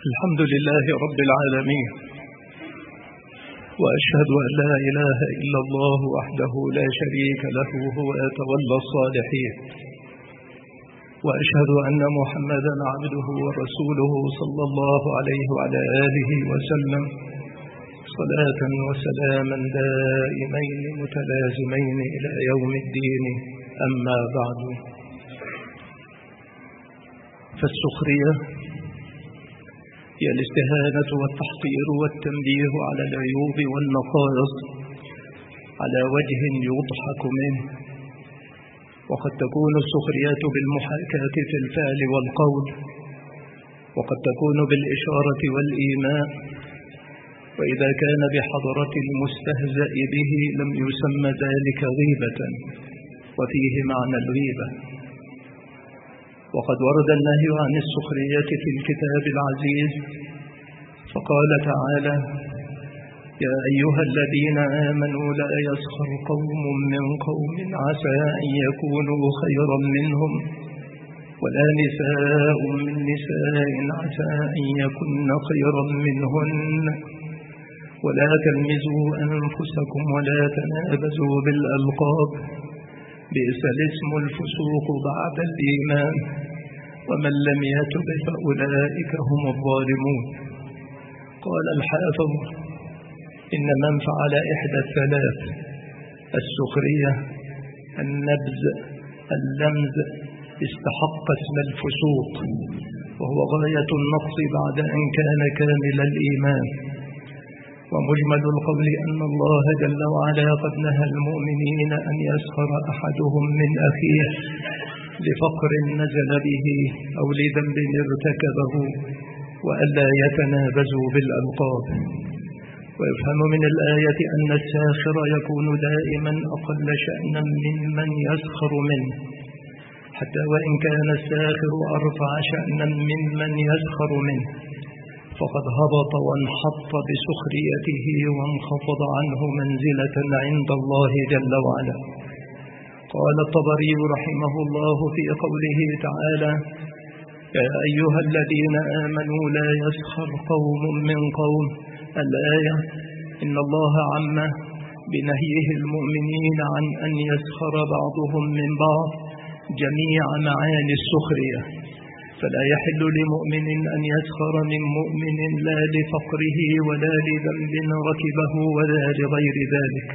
الحمد لله رب العالمين، وأشهد أن لا إله إلا الله وحده لا شريك له هو يتولى الصالحين، وأشهد أن محمدا عبده ورسوله صلى الله عليه وعلى آله وسلم صلاة وسلاما دائمين متلازمين إلى يوم الدين. أما بعد، فالسخرية هي الاستهانة والتحقير والتنبيه على العيوب والنقائص على وجه يضحك منه، وقد تكون السخرية بالمحاكاة في الفعل والقول، وقد تكون بالإشارة والإيماء، وإذا كان بحضرة المستهزأ به لم يسمى ذلك غيبة، وفيه معنى الغيبة. وقد ورد النهي عن السخرية في الكتاب العزيز، فقال تعالى: يا أيها الذين آمنوا لا يسخر قوم من قوم عسى أن يكونوا خيرا منهم ولا نساء من نساء عسى أن يكن خيرا منهن ولا تلمزوا أنفسكم ولا تنابزوا بالألقاب بئس الاسم الفسوق بعد الإيمان ومن لم يتب فأولئك هم الظالمون. قال الحافظ: إن من فعل إحدى الثلاث، السخرية، النبذ، اللمز، استحق اسم الفسوق، وهو غاية النقص بعد أن كان كامل الإيمان. ومجمل القول أن الله جل وعلا قد نهى المؤمنين أن يسخر أحدهم من أخيه لفقر نزل به أو لذنب ارتكبه، وألا يتنابزوا بالألقاب. ويفهم من الآية أن الساخر يكون دائما أقل شأنا ممن يسخر منه، حتى وإن كان الساخر أرفع شأنا ممن يسخر منه، فقد هبط وانحط بسخريته وانخفض عنه منزلة عند الله جل وعلا. قال الطبري رحمه الله في قوله تعالى: يا أيها الذين آمنوا لا يسخر قوم من قوم، الآية إن الله عم بنهيه المؤمنين عن أن يسخر بعضهم من بعض جميع معاني السخرية، فلا يحل لمؤمن أن يسخر من مؤمن لا لفقره ولا لذنب ركبه ولا لغير ذلك.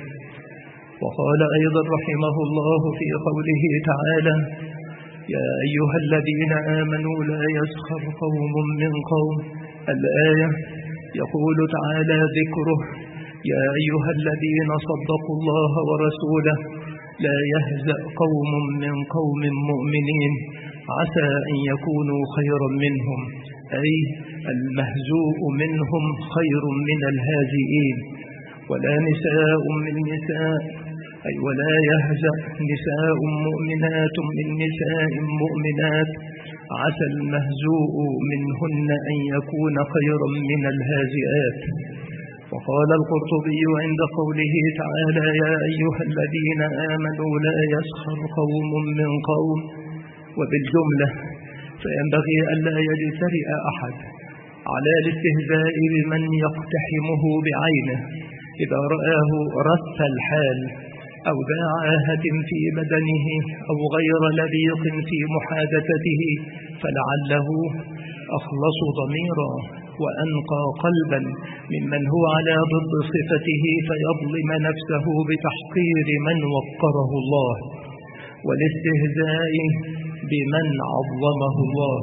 وقال أيضا رحمه الله في قوله تعالى: يا أيها الذين آمنوا لا يسخر قوم من قوم، الآية يقول تعالى ذكره: يا أيها الذين صدقوا الله ورسوله لا يهزأ قوم من قوم مؤمنين عسى أن يكونوا خيرا منهم، أي المهزوء منهم خير من الهازئين. ولا نساء من نساء، أي ولا يهزأ نساء مؤمنات من نساء مؤمنات عسى المهزوء منهن أن يكون خيرا من الهازئات. وقال القرطبي عند قوله تعالى: يا أيها الذين آمنوا لا يسخر قوم من قوم، وبالجملة فينبغي ألا يجترئ أحد على الاستهزاء بمن يقتحمه بعينه إذا رآه رث الحال أو ذا عاهة في بدنه أو غير لبيق في محادثته، فلعله أخلص ضميرا وأنقى قلبا ممن هو على ضد صفته فيظلم نفسه بتحقير من وقره الله والاستهزاء بمن عظمه الله.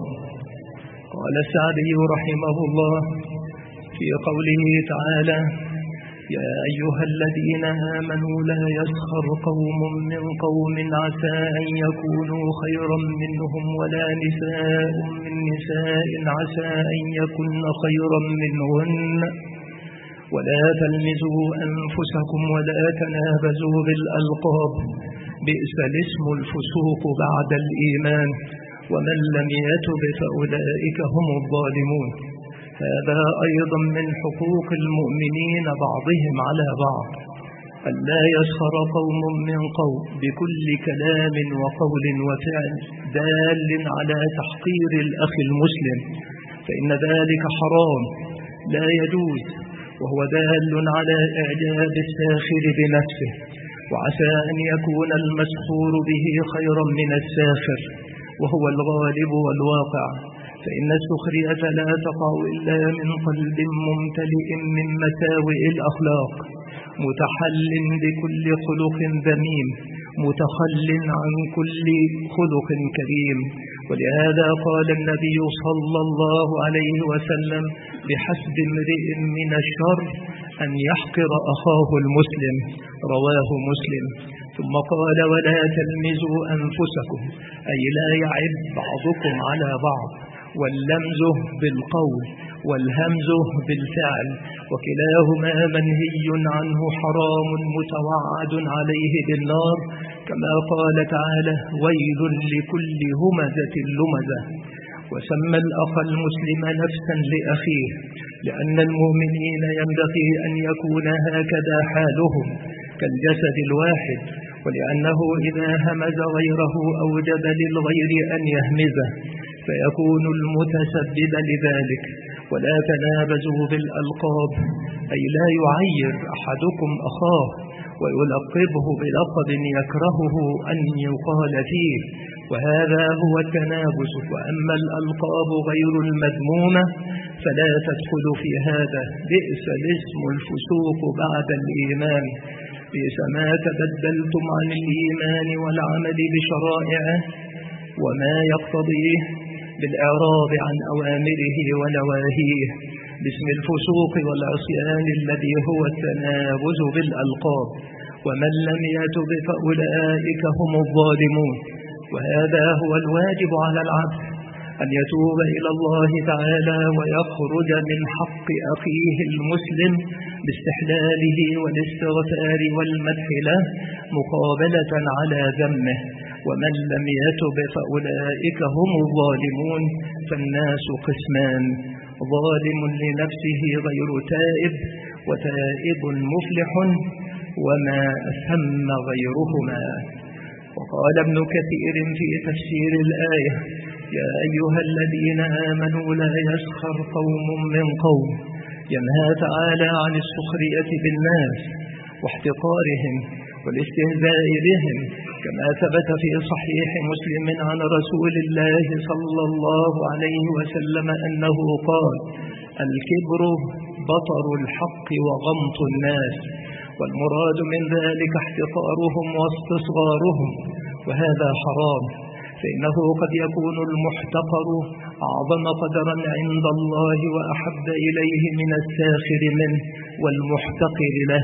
قال السعدي رحمه الله في قوله تعالى: يا أيها الذين آمنوا لا يسخر قوم من قوم عسى أن يكونوا خيرا منهم ولا نساء من نساء عسى أن يكن خيرا منهن ولا تلمزوا أنفسكم ولا تنابزوا بالألقاب بئس الاسم الفسوق بعد الإيمان ومن لم يتب فأولئك هم الظالمون. هذا أيضا من حقوق المؤمنين بعضهم على بعض، ألا يسخر قوم من قوم بكل كلام وقول وفعل دال على تحقير الأخ المسلم، فإن ذلك حرام لا يجوز، وهو دال على إعجاب الساخر بنفسه، وعسى أن يكون المسخور به خيرا من الساخر، وهو الغالب والواقع، فإن السخرية لا تقع إلا من قلب ممتلئ من مساوئ الأخلاق، متحل بكل خلق ذميم، متخل عن كل خلق كريم. ولهذا قال النبي صلى الله عليه وسلم: بحسب امرئ من الشر أن يحقر أخاه المسلم، رواه مسلم. ثم قال: ولا تلمزوا أنفسكم، أي لا يعب بعضكم على بعض، واللمز بالقول والهمز بالفعل، وكلاهما منهي عنه حرام متوعد عليه بالنار، كما قال تعالى: ويل لكل همزة لمزة. وسمى الأخ المسلم نفسا لأخيه، لأن المؤمنين ينبغي أن يكون هكذا حالهم كالجسد الواحد، ولأنه إذا همز غيره أوجب للغير أن يهمزه، فيكون المتسبب لذلك. ولا تنابزوا بالألقاب، أي لا يعير أحدكم أخاه ويلقبه بلقب يكرهه أن يقال فيه، وهذا هو التنابز. وأما الألقاب غير المذمومة فلا تدخل في هذا. بئس الاسم الفسوق بعد الإيمان، بئس ما تبدلتم عن الإيمان والعمل بشرائعه وما يقتضيه بالإعراض عن أوامره ونواهيه، باسم الفسوق والعصيان الذي هو التنابز بالألقاب. ومن لم يتب فأولئك هم الظالمون. وهذا هو الواجب على العبد، أن يتوب إلى الله تعالى ويخرج من حق أخيه المسلم باستحلاله والاستغفار والمدح له مقابلة على ذمه. ومن لم يتب فأولئك هم الظالمون. فالناس قسمان: ظالم لنفسه غير تائب، وتائب مفلح، وما أثم غيرهما. وقال ابن كثير في تفسير الآية: يا أيها الذين آمنوا لا يسخر قوم من قوم. ينهى تعالى عن السخرية بالناس واحتقارهم والاستهزاء بهم، كما ثبت في صحيح مسلم عن رسول الله صلى الله عليه وسلم أنه قال: الكبر بطر الحق وغمط الناس، والمراد من ذلك احتقارهم واستصغارهم، وهذا حرام، فإنه قد يكون المحتقر أعظم قدرا عند الله وأحب إليه من الساخر منه والمحتقر له.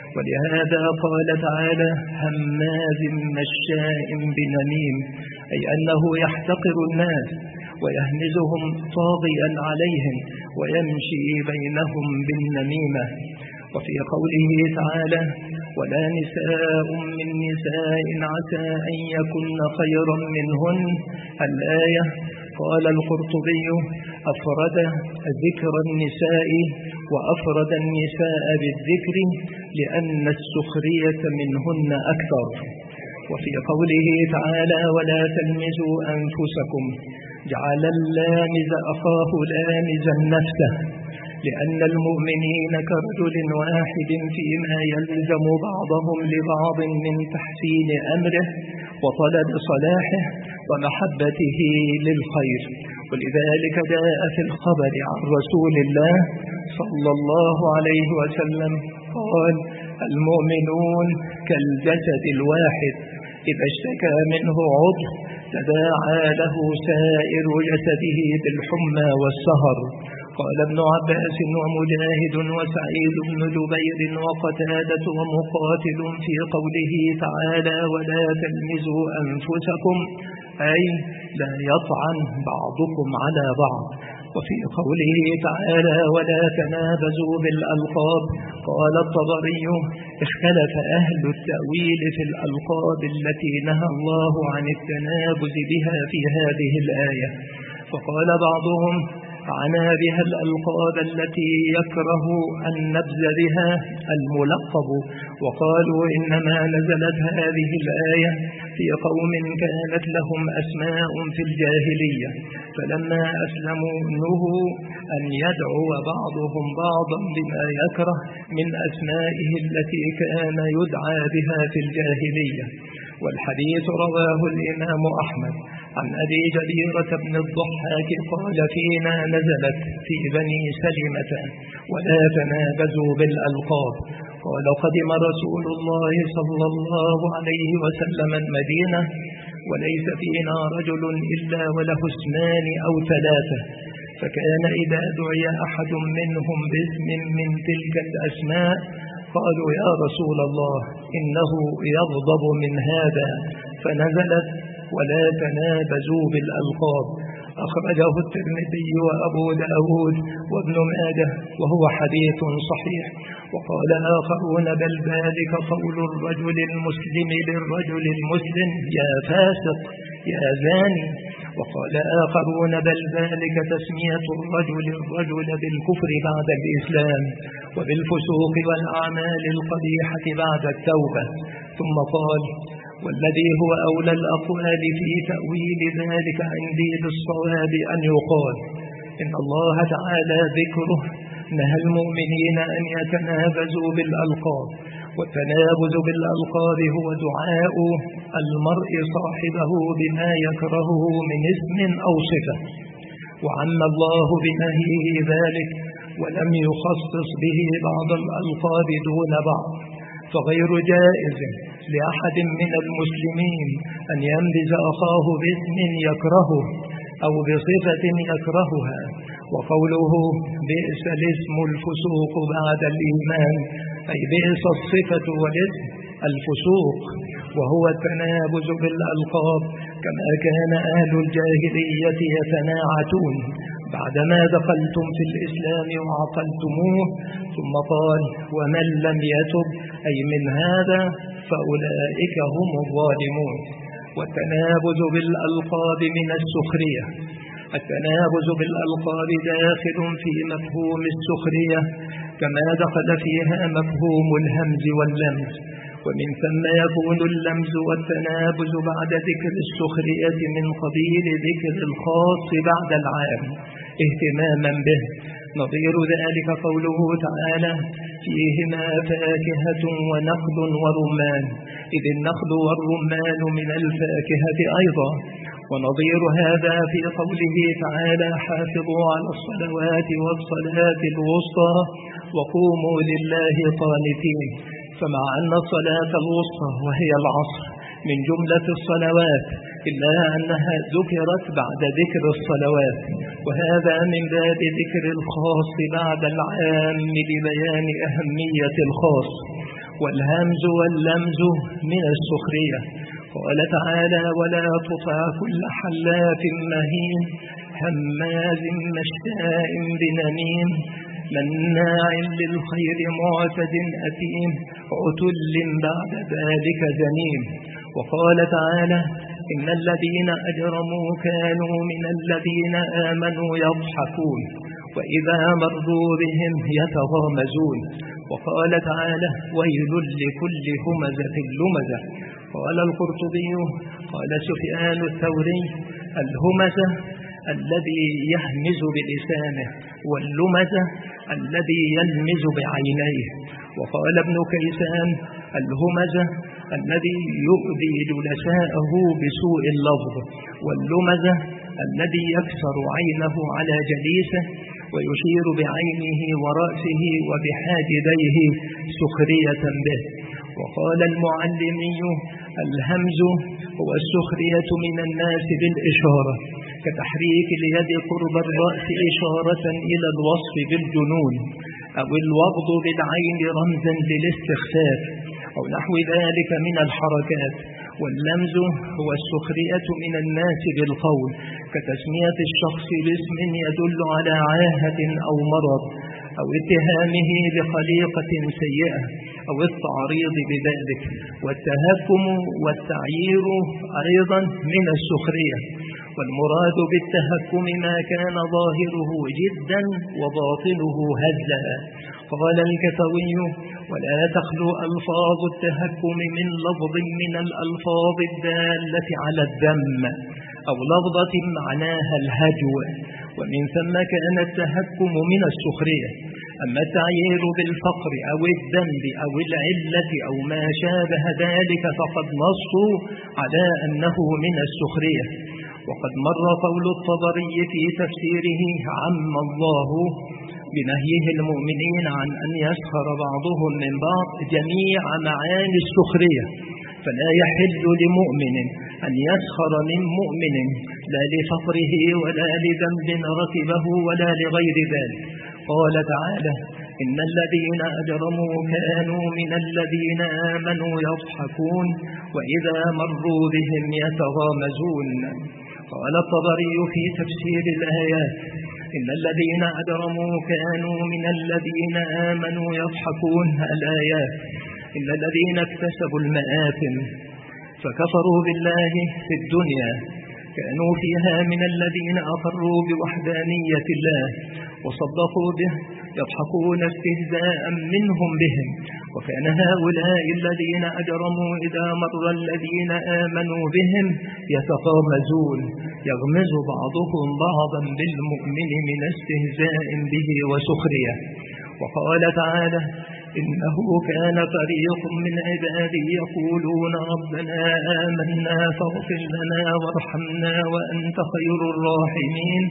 ولهذا قال تعالى: هماز مشاء بنميم، أي أنه يحتقر الناس ويهمزهم طاغيا عليهم ويمشي بينهم بالنميمة. وفي قوله تعالى: ولا نساء من نساء عسى أن يكن خيرا منهن، الآية. قال القرطبي: أفرد ذكر النساء وأفرد النساء بالذكر لأن السخرية منهن أكثر. وفي قوله تعالى: ولا تلمزوا أنفسكم، جعل اللامز أخاه لامزا نفسه، لأن المؤمنين كرجل واحد فيما يلزم بعضهم لبعض من تحسين أمره وطلب صلاحه ومحبته للخير. ولذلك جاء في الخبر عن رسول الله صلى الله عليه وسلم قال: المؤمنون كالجسد الواحد، إذا اشتكى منه عضو تداعى له سائر جسده بالحمى والسهر. قال ابن عباس ومجاهد وسعيد بن جبير وقتادة ومقاتل في قوله تعالى: ولا تلمزوا أنفسكم، أي لا يطعن بعضكم على بعض. وفي قوله تعالى: ولا تنابزوا بالألقاب، قال الطبري: اختلف أهل التأويل في الألقاب التي نهى الله عن التنابز بها في هذه الآية، فقال بعضهم: عنا بها الألقاب التي يكره أن نبذ بها الملقب، وقالوا إنما نزلت هذه الآية في قوم كانت لهم أسماء في الجاهلية، فلما أسلموا نهوا أن يدعو بعضهم بعضا بما يكره من أسمائه التي كان يدعى بها في الجاهلية. والحديث رواه الإمام أحمد عن أبي جبيرة بن الضحاك قال: فينا نزلت في بني سلمة ولا تنابزوا بالألقاب. قال: قدم رسول الله صلى الله عليه وسلم المدينة وليس فينا رجل إلا وله اسمان أو ثلاثة، فكان إذا دعي أحد منهم باسم من تلك الأسماء قالوا: يا رسول الله إنه يغضب من هذا، فنزلت: ولا تنابزوا بالألقاب. أخرجه الترمذي وأبو داود وابن ماجه وهو حديث صحيح. وقال آخرون: بل ذلك قول الرجل المسلم للرجل المسلم: يا فاسق يا زاني. وقال آخرون: بل ذلك تسمية الرجل الرجل بالكفر بعد الإسلام وبالفسوق والأعمال القبيحة بعد التوبة. ثم قال: والذي هو أولى الأقوال في تأويل ذلك عندي بالصواب أن يقال إن الله تعالى ذكره نهى المؤمنين أن يتنابزوا بالألقاب، والتنابز بالألقاب هو دعاء المرء صاحبه بما يكرهه من اسم أو صفة، وعم الله بنهيه ذلك ولم يخصص به بعض الألقاب دون بعض، فغير جائز لأحد من المسلمين أن ينبذ أخاه باسم يكرهه أو بصفة يكرهها. وقوله: بئس الاسم الفسوق بعد الإيمان، أي بئس الصفة والاسم الفسوق، وهو التنابز بالألقاب كما كان أهل الجاهلية يتناعتون بعدما دخلتم في الإسلام وعقلتموه. ثم قال: ومن لم يتب أي من هذا فأولئك هم الظالمون. والتنابز بالألقاب من السخرية. التنابز بالألقاب داخل في مفهوم السخرية كما دخل فيها مفهوم الهمز واللمز، ومن ثم يكون اللمز والتنابز بعد ذكر السخرية من قبيل ذكر الخاص بعد العام اهتماما به. نظير ذلك قوله تعالى: فيهما فاكهة ونخل ورمان، إذ النخل والرمان من الفاكهة أيضا. ونظير هذا في قوله تعالى: حافظوا على الصلوات والصلاة الوسطى وقوموا لله قانتين. فمع أن الصلاة الوسطى وهي العصر من جملة الصلوات إلا أنها ذكرت بعد ذكر الصلوات، وهذا من باب ذكر الخاص بعد العام لبيان أهمية الخاص. والهمز واللمز من السخرية. قال تعالى: ولا تطع كل حلاف مهين هماز مشاء بنميم مناع للخير معتد أثيم عتل بعد ذلك زنيم. وقال تعالى: إن الذين أجرموا كانوا من الذين آمنوا يضحكون وإذا مرضوا بهم يتغامزون. وقال تعالى: ويل لكل همزة لمزة. قال القرطبي قال سفيان الثوري: الهمزة الذي يهمز بلسانه، واللمزة الذي يلمز بعينيه. وقال ابن كيسان: الهمزة الذي يؤذي جلساءه بسوء اللفظ، واللمزة الذي يكسر عينه على جليسه ويشير بعينه ورأسه وبحاجبيه سخرية به. وقال المعلمي: الهمز هو السخرية من الناس بالإشارة، كتحريك اليد قرب الرأس إشارة إلى الوصف بالجنون، أو الوغض بالعين رمزا للاستخفاف، أو نحو ذلك من الحركات. واللمز هو السخرية من الناس بالقول، كتسمية الشخص باسم يدل على عاهة أو مرض، أو اتهامه بخليقة سيئة، أو التعريض بذلك. والتهكم والتعيير أيضا من السخرية. والمراد بالتهكم ما كان ظاهره جدا وباطنه هزلا. قال الكسوي: ولا تخلو ألفاظ التهكم من لفظ من الألفاظ الدالة على الذم أو لفظة معناها الهجو، ومن ثم كان التهكم من السخرية. أما التعيير بالفقر أو الذنب أو العلة أو ما شابه ذلك فقد نصوا على أنه من السخرية. وقد مر قول الطبري في تفسيره: عم الله بنهيه المؤمنين عن أن يسخر بعضهم من بعض جميع معاني السخرية، فلا يحل لمؤمن أن يسخر من مؤمن لا لفقره ولا لذنب ركبه ولا لغير ذلك. قال تعالى: إن الذين أجرموا كانوا من الذين آمنوا يضحكون وإذا مروا بهم يتغامزون. قال الطبري في تفسير الآيات: إن الذين أجرموا كانوا من الذين آمنوا يضحكون. الآيات: إن الذين اكتسبوا المآثم فكفروا بالله في الدنيا كانوا فيها من الذين أقروا بوحدانية الله وصدقوا به يضحكون استهزاء منهم بهم. وكان هؤلاء الذين أجرموا إذا مر الذين آمنوا بهم يتغامزون، يغمز بعضهم بعضا بالمؤمن من استهزاء به وسخرية. وقال تعالى: إنه كان فريق من عبادي يقولون ربنا آمنا فاغفر لنا وارحمنا وأنت خير الراحمين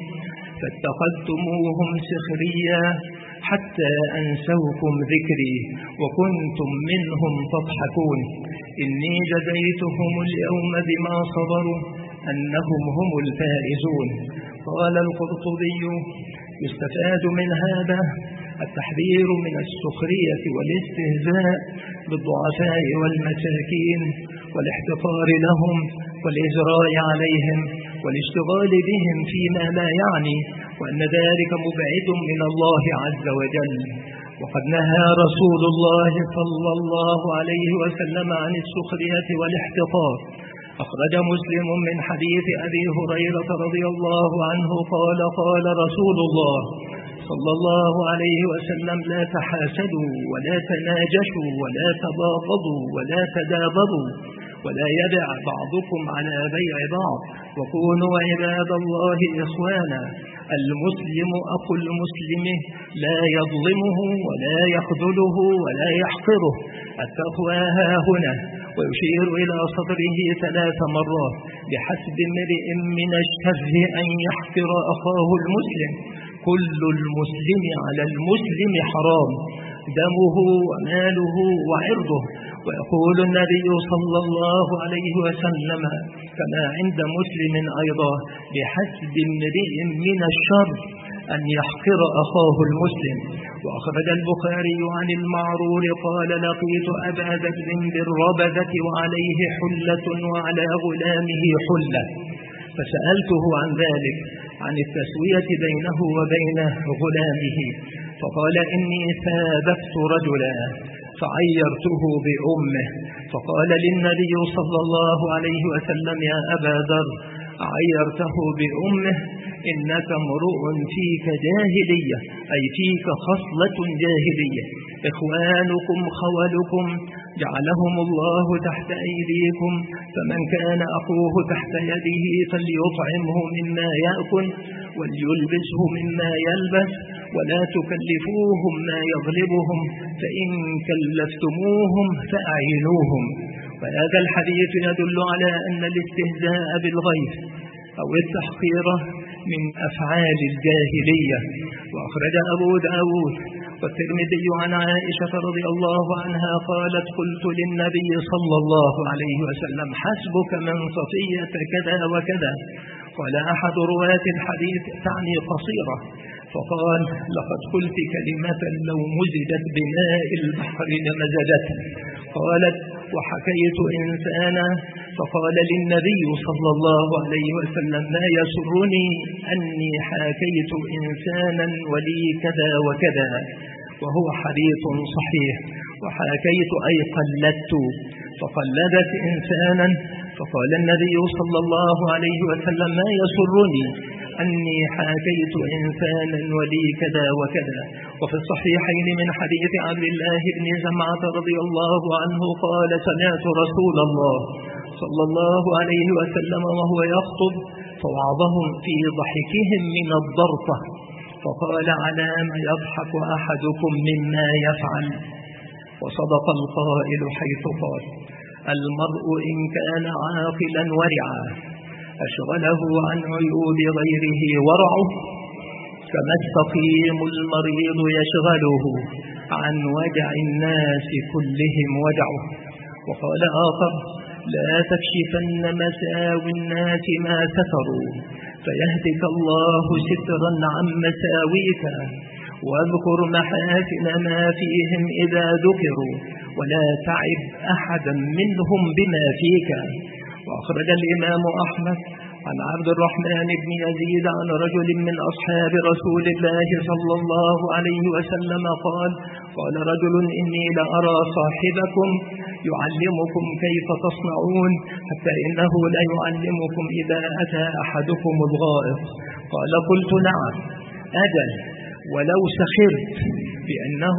فاتخذتموهم سخريا حتى أنسوكم ذكري وكنتم منهم تضحكون إني جزيتهم اليوم بما صبروا أنهم هم الفائزون. قال القرطبي: يستفاد من هذا التحذير من السخرية والاستهزاء بالضعفاء والمساكين والاحتقار لهم والإجراء عليهم والاشتغال بهم فيما لا يعني، وأن ذلك مبعد من الله عز وجل. وقد نهى رسول الله صلى الله عليه وسلم عن السخرية والاحتقار. أخرج مسلم من حديث أبي هريرة رضي الله عنه قال: قال رسول الله صلى الله عليه وسلم: لا تحاسدوا ولا تناجشوا ولا تباغضوا ولا تدابروا ولا يبع بعضكم على بيع بعض وكونوا عباد الله إخوانا. المسلم أخو المسلم لا يظلمه ولا يخذله ولا يحقره. التقوى ها هنا. ويشير إلى صدره 3 مرات: بحسب امرئ من الشر أن يحقر أخاه المسلم، كل المسلم على المسلم حرام، دمه وماله وعرضه. ويقول النبي صلى الله عليه وسلم كما عند مسلم أيضا: بحسب امرئ من الشر أن يحقر أخاه المسلم. وأخرج البخاري عن المعرور قال: لقيت أبا ذر بالربذة وعليه حلة وعلى غلامه حلة فسألته عن ذلك، عن التسوية بينه وبين غلامه، فقال: إني سابقت رجلا فعيرته بأمه، فقال للنبي صلى الله عليه وسلم: يا أبا ذر عيرته بأمه؟ إنك امرؤ فيك جاهلية، أي فيك خصلة جاهلية. إخوانكم خولكم جعلهم الله تحت أيديكم، فمن كان أخوه تحت يده فليطعمه مما يأكل وليلبسه مما يلبس ولا تكلفوهم ما يغلبهم، فإن كلفتموهم فأعينوهم. وهذا الحديث يدل على أن الاستهزاء بالغير أو التحقير من أفعال الجاهلية. وأخرج أبو داود والترمذي عن عائشة رضي الله عنها قالت: قلت للنبي صلى الله عليه وسلم: حسبك من صفية كذا وكذا. قال أحد رواة الحديث: تعني قصيرة. فقال: لقد قلت كلمة لو مزجت بماء البحر لمزجته. قالت: وحكيت إنسانا فقال للنبي صلى الله عليه وسلم: ما يسرني أني حكيت إنسانا ولي كذا وكذا، وهو حديث صحيح. وحكيت أي قلدت، فقلدت إنسانا فقال النبي صلى الله عليه وسلم: ما يسرني أني حاكيت إنسانا ولي كذا وكذا. وفي الصحيحين من حديث عبد الله بن جمعة رضي الله عنه قال: سمعت رسول الله صلى الله عليه وسلم وهو يخطب فوعظهم في ضحكهم من الضرطة فقال: على ما يضحك أحدكم مما يفعل. وصدق القائل حيث قال: المرء إن كان عاقلا ورعا أشغله عن عيوب غيره ورعه، كما السقيم المريض يشغله عن وجع الناس كلهم وجعه. وقال آخر: لا تكشفن مساوي الناس ما ستروا فيهدك الله سترا عن مساويك، واذكر محاسن ما فيهم إذا ذكروا ولا تعب أحدا منهم بما فيك. وأخرج الإمام أحمد عن عبد الرحمن بن يزيد عن رجل من أصحاب رسول الله صلى الله عليه وسلم قال: قال رجل: إني لأرى صاحبكم يعلمكم كيف تصنعون حتى إنه ليعلمكم إذا أتى أحدكم الغائط. قال: قلت: نعم أجل، ولو سخرت بأنه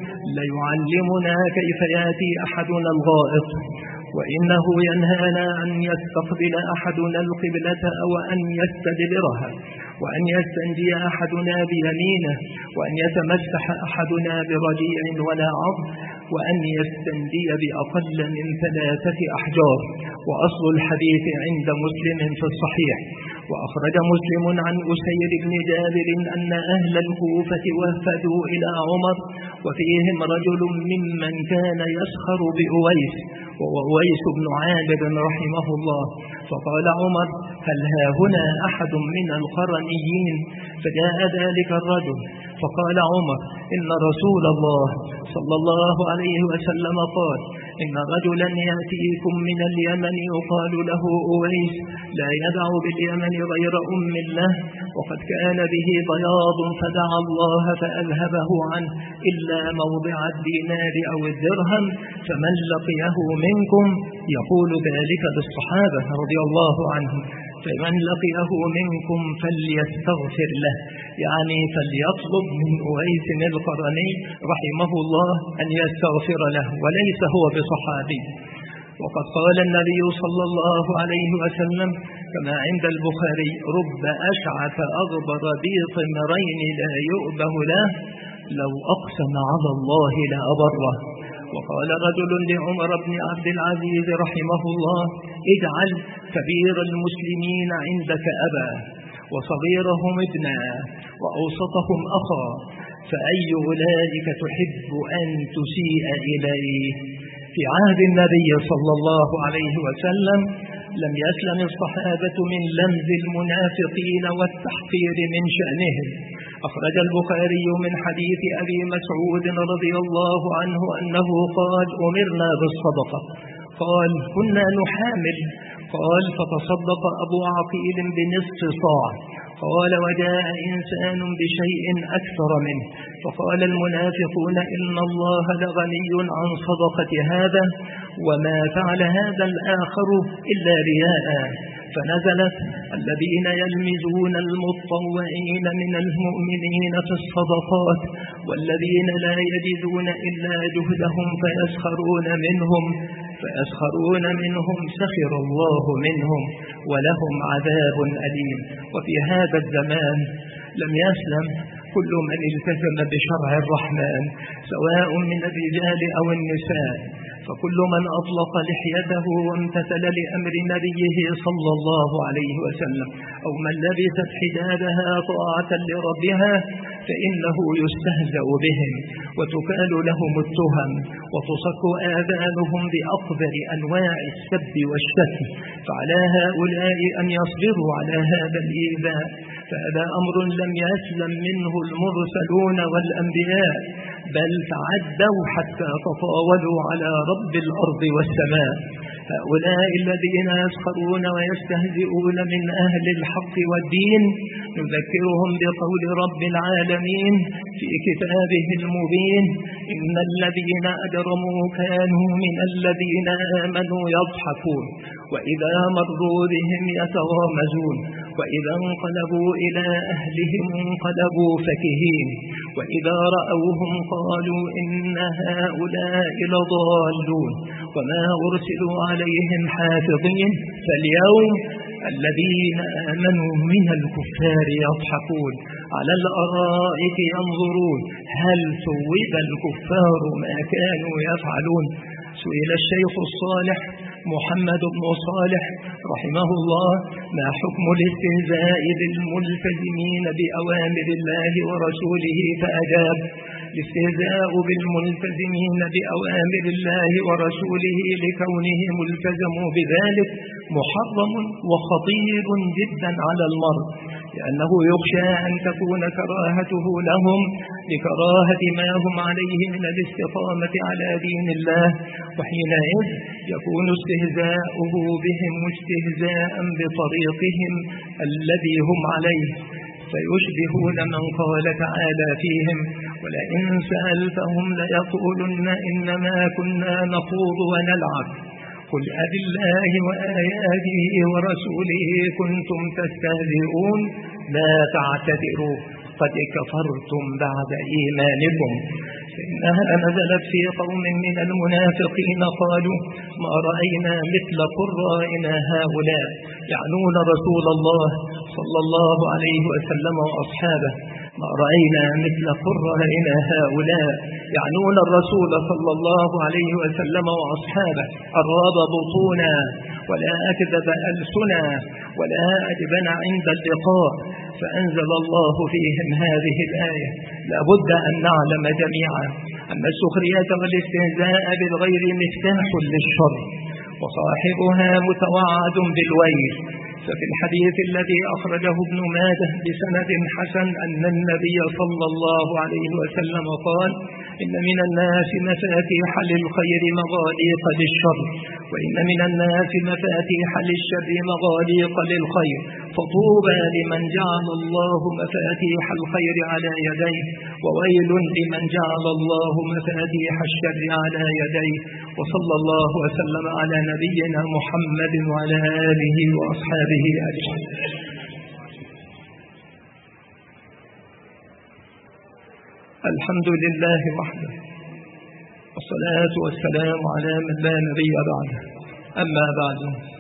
ليعلمنا كيف يأتي أحدنا الغائط، وإنه ينهانا أن يستقبل أحدنا القبلة أو أن يستدبرها، وأن يستنجي أحدنا بيمينه، وأن يتمسح أحدنا برجيع ولا عظم، وأن يستنجي بأقل من 3 أحجار. وأصل الحديث عند مسلم في الصحيح. وأخرج مسلم عن أسير بن جابر أن أهل الكوفة وفدوا إلى عمر وفيهم رجل ممن كان يسخر بأويس، وأويس بن عامر رحمه الله. فقال عمر: هل ها هنا أحد من القرنيين؟ فجاء ذلك الرجل فقال عمر: إن رسول الله صلى الله عليه وسلم قال: إن رجلا يأتيكم من اليمن يقال له أويس لا يدع باليمن غير أم له، وقد كان به بياض فدعا الله فأذهبه عنه إلا موضع الدينار أو الدرهم، فمن لقيه منكم يقول ذلك للصحابة رضي الله عنهم، فمن لقيه منكم فليستغفر له، يعني فليطلب من أويس القرني رحمه الله أن يستغفر له، وليس هو بصحابي. وقد قال النبي صلى الله عليه وسلم كما عند البخاري: رب أشعث أغبر ذي طمرين لا يؤبه له لو أقسم على الله لأبره. وقال رجل لعمر بن عبد العزيز رحمه الله: اجعل كبير المسلمين عندك أبا، وصغيرهم ابنا، وأوسطهم أخا، فأي أولئك تحب أن تسيء إليه؟ في عهد النبي صلى الله عليه وسلم لم يسلم الصحابة من لمز المنافقين والتحقير من شأنهم. أخرج البخاري من حديث أبي مسعود رضي الله عنه أنه قال: أمرنا بالصدقة. قال: كنا نحامل. قال: فتصدق أبو عقيل بنصف صاع. قال: وجاء إنسان بشيء أكثر منه، فقال المنافقون: إن الله لغني عن صدقة هذا، وما فعل هذا الآخر إلا رياء. فنزلت: الذين يلمزون المتطوعين من المؤمنين في الصدقات والذين لا يجدون إلا جهدهم فيسخرون منهم سخر الله منهم ولهم عذاب أليم. وفي هذا الزمان لم يسلم كل من التزم بشرع الرحمن سواء من الرجال أو النساء، فكل من أطلق لحيته وامتثل لأمر نبيه صلى الله عليه وسلم أو من لبست حجابها طاعة لربها فإنه يستهزأ بهم وتكال لهم التهم وتصك آذانهم بأقذر أنواع السب والشتم، فعلى هؤلاء أن يصبروا على هذا الإيذاء، فهذا أمر لم يسلم منه المرسلون والأنبياء، بل تعدوا حتى تطاولوا على رب الأرض والسماء. هؤلاء الذين يسخرون ويستهزئون من أهل الحق والدين نذكرهم بقول رب العالمين في كتابه المبين: إن الذين أجرموا كانوا من الذين آمنوا يضحكون وإذا مروا بهم يتغامزون وإذا انقلبوا إلى أهلهم انقلبوا فكهين وإذا رأوهم قالوا إن هؤلاء لضالون وما أرسلوا عليهم حافظين. فاليوم الذين آمنوا من الكفار يضحكون على الأرائك ينظرون هل ثوب الكفار ما كانوا يفعلون. سئل الشيخ الصالح محمد بن صالح رحمه الله: ما حكم الاستهزاء بالملتزمين بأوامر الله ورسوله؟ فأجاب: الاستهزاء بالملتزمين بأوامر الله ورسوله لكونهم التزموا بذلك محرم وخطير جدا على المرء، لأنه يخشى أن تكون كراهته لهم لكراهة ما هم عليه من الاستقامة على دين الله، وحينئذ يكون استهزاؤه بهم استهزاء بطريقهم الذي هم عليه، فيشبهون من قال تعالى فيهم: ولئن سألتهم ليقولن إنما كنا نخوض ونلعب قل أبالله وآياته ورسوله كنتم تستهزئون لا تعتذروا قد كفرتم بعد إيمانكم. إنها نزلت في قوم من المنافقين قالوا: ما رأينا مثل قرائنا هؤلاء، يعنون رسول الله صلى الله عليه وسلم وأصحابه. ما رأينا مثل قرائنا هؤلاء، يعنون الرسول صلى الله عليه وسلم وأصحابه. أراب بطونا ولا أكذب ألسنا ولا أجبن عند اللقاء. فأنزل الله فيهم هذه الآية: لابد أن نعلم جميعا أن السخرية والاستهزاء بالغير مفتاح للشر وصاحبها متوعد بالويل. ففي الحديث الذي أخرجه ابن ماجه بسند حسن أن النبي صلى الله عليه وسلم قال: إن من الناس مفاتيح للخير مغاليق للشر، وإن من الناس مفاتيح للشر مغاليق للخير، فطوبى لمن جعل الله مفاتيح الخير على يديه، وويل لمن جعل الله مفاتيح الشر على يديه. وصلى الله وسلم على نبينا محمد وعلى آله وأصحابه أجمعين. الحمد لله وحده، والصلاة والسلام على من لا نبي بعده. أما بعد،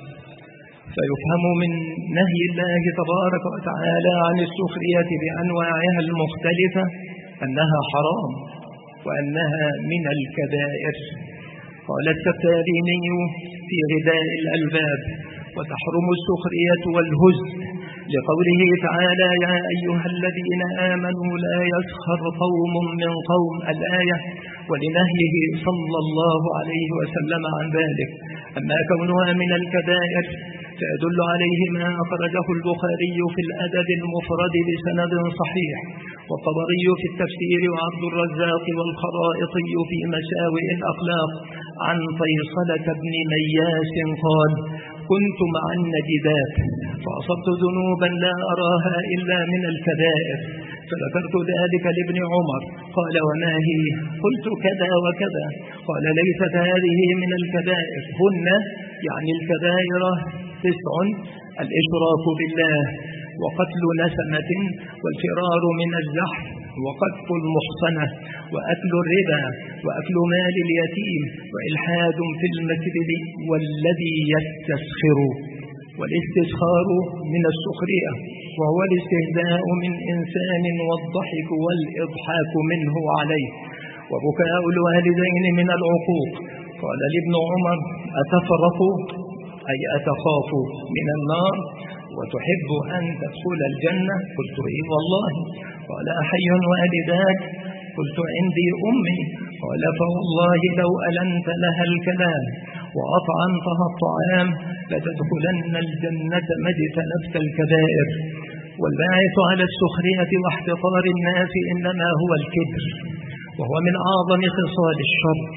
فيفهم من نهي الله تبارك وتعالى عن السخرية بأنواعها المختلفة أنها حرام وأنها من الكبائر. قال السفاريني في غذاء الألباب: وتحرم السخرية والهزء لقوله تعالى: يا أيها الذين آمنوا لا يسخر قوم من قوم، الآية، ولنهيه صلى الله عليه وسلم عن ذلك. أما كونها من الكبائر فيدل عليه ما أخرجه البخاري في الأدب المفرد بسند صحيح، والطبري في التفسير، وعبد الرزاق والخرائطي في مساوئ الأخلاق عن فيصلة بن مياس قال: كنت مع النجدات فأصبت ذنوبا لا أراها إلا من الكبائر، فذكرت ذلك لابن عمر قال: وما هي؟ قلت: كذا وكذا. قال: ليست هذه من الكبائر، هن يعني الكبائر 9: الإشراك بالله، وقتل نسمة، والفرار من الزحف، وقذف المحصنة، وأكل الربا، وأكل مال اليتيم، وإلحاد في المسجد، والذي يستسخر. والاستسخار من السخرية، وهو الاستهزاء من إنسان والضحك والإضحاك منه عليه، وبكاء الوالدين من العقوق. قال لابن عمر: أتفرق أي أتخاف من النار وتحب أن تدخل الجنة؟ قلت: إيه والله. قال: أحي والداك؟ قلت: عندي أمي. قال: فوالله لو ألنت لها الكلام وأطعمتها الطعام لتدخلن الجنة ما اجتنبت الكبائر. والباعث على السخرية واحتقار الناس إنما هو الكبر، وهو من أعظم خصال الشر،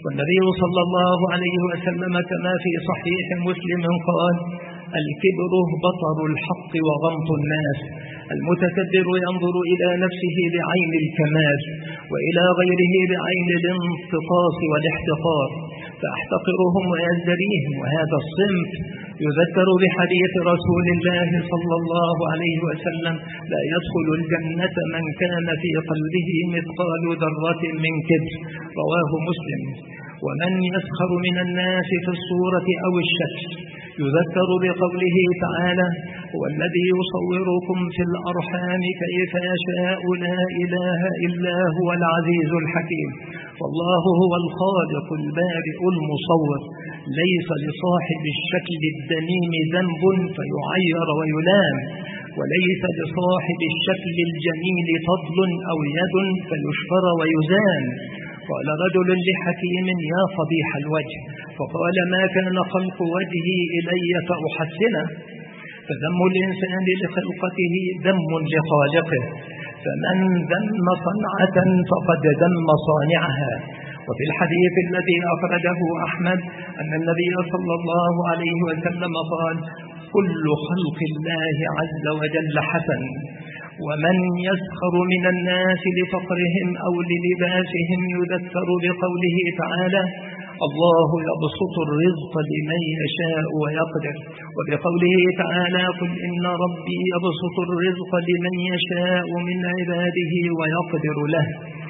والنبي صلى الله عليه وسلم كما في صحيح مسلم قال: الكبر بطر الحق وغمط الناس. المتكبر ينظر إلى نفسه بعين الكمال وإلى غيره بعين الانتقاص والاحتقار، فاحتقرهم ويزدريهم. وهذا الصنف يذكر بحديث رسول الله صلى الله عليه وسلم: لا يدخل الجنة من كان في قلبه مثقال ذرة من كبر، رواه مسلم. ومن يسخر من الناس في الصورة أو الشكل يذكر بقوله تعالى: هو الذي يصوركم في الأرحام كيف يشاء لا إله إلا هو العزيز الحكيم. فالله هو الخالق البارئ المصور، ليس لصاحب الشكل الدميم ذنب فيعير ويلام، وليس لصاحب الشكل الجميل فضل أو يد فيشفر ويزان. قال رجل لحكيم: يا قبيح الوجه، فقال: ما كان خلق وجهي إلي فأحسنه. فذم الإنسان لخلقته ذم لخالقه، فمن ذم صنعة فقد ذم صانعها. وفي الحديث الذي أخرجه أحمد أن النبي صلى الله عليه وسلم قال: كل خلق الله عز وجل حسن، ومن يسخر من الناس لفقرهم أو للباسهم يذكر بقوله تعالى: الله يبسط الرزق لمن يشاء ويقدر، وبقوله تعالى: قل إن ربي يبسط الرزق لمن يشاء من عباده ويقدر له.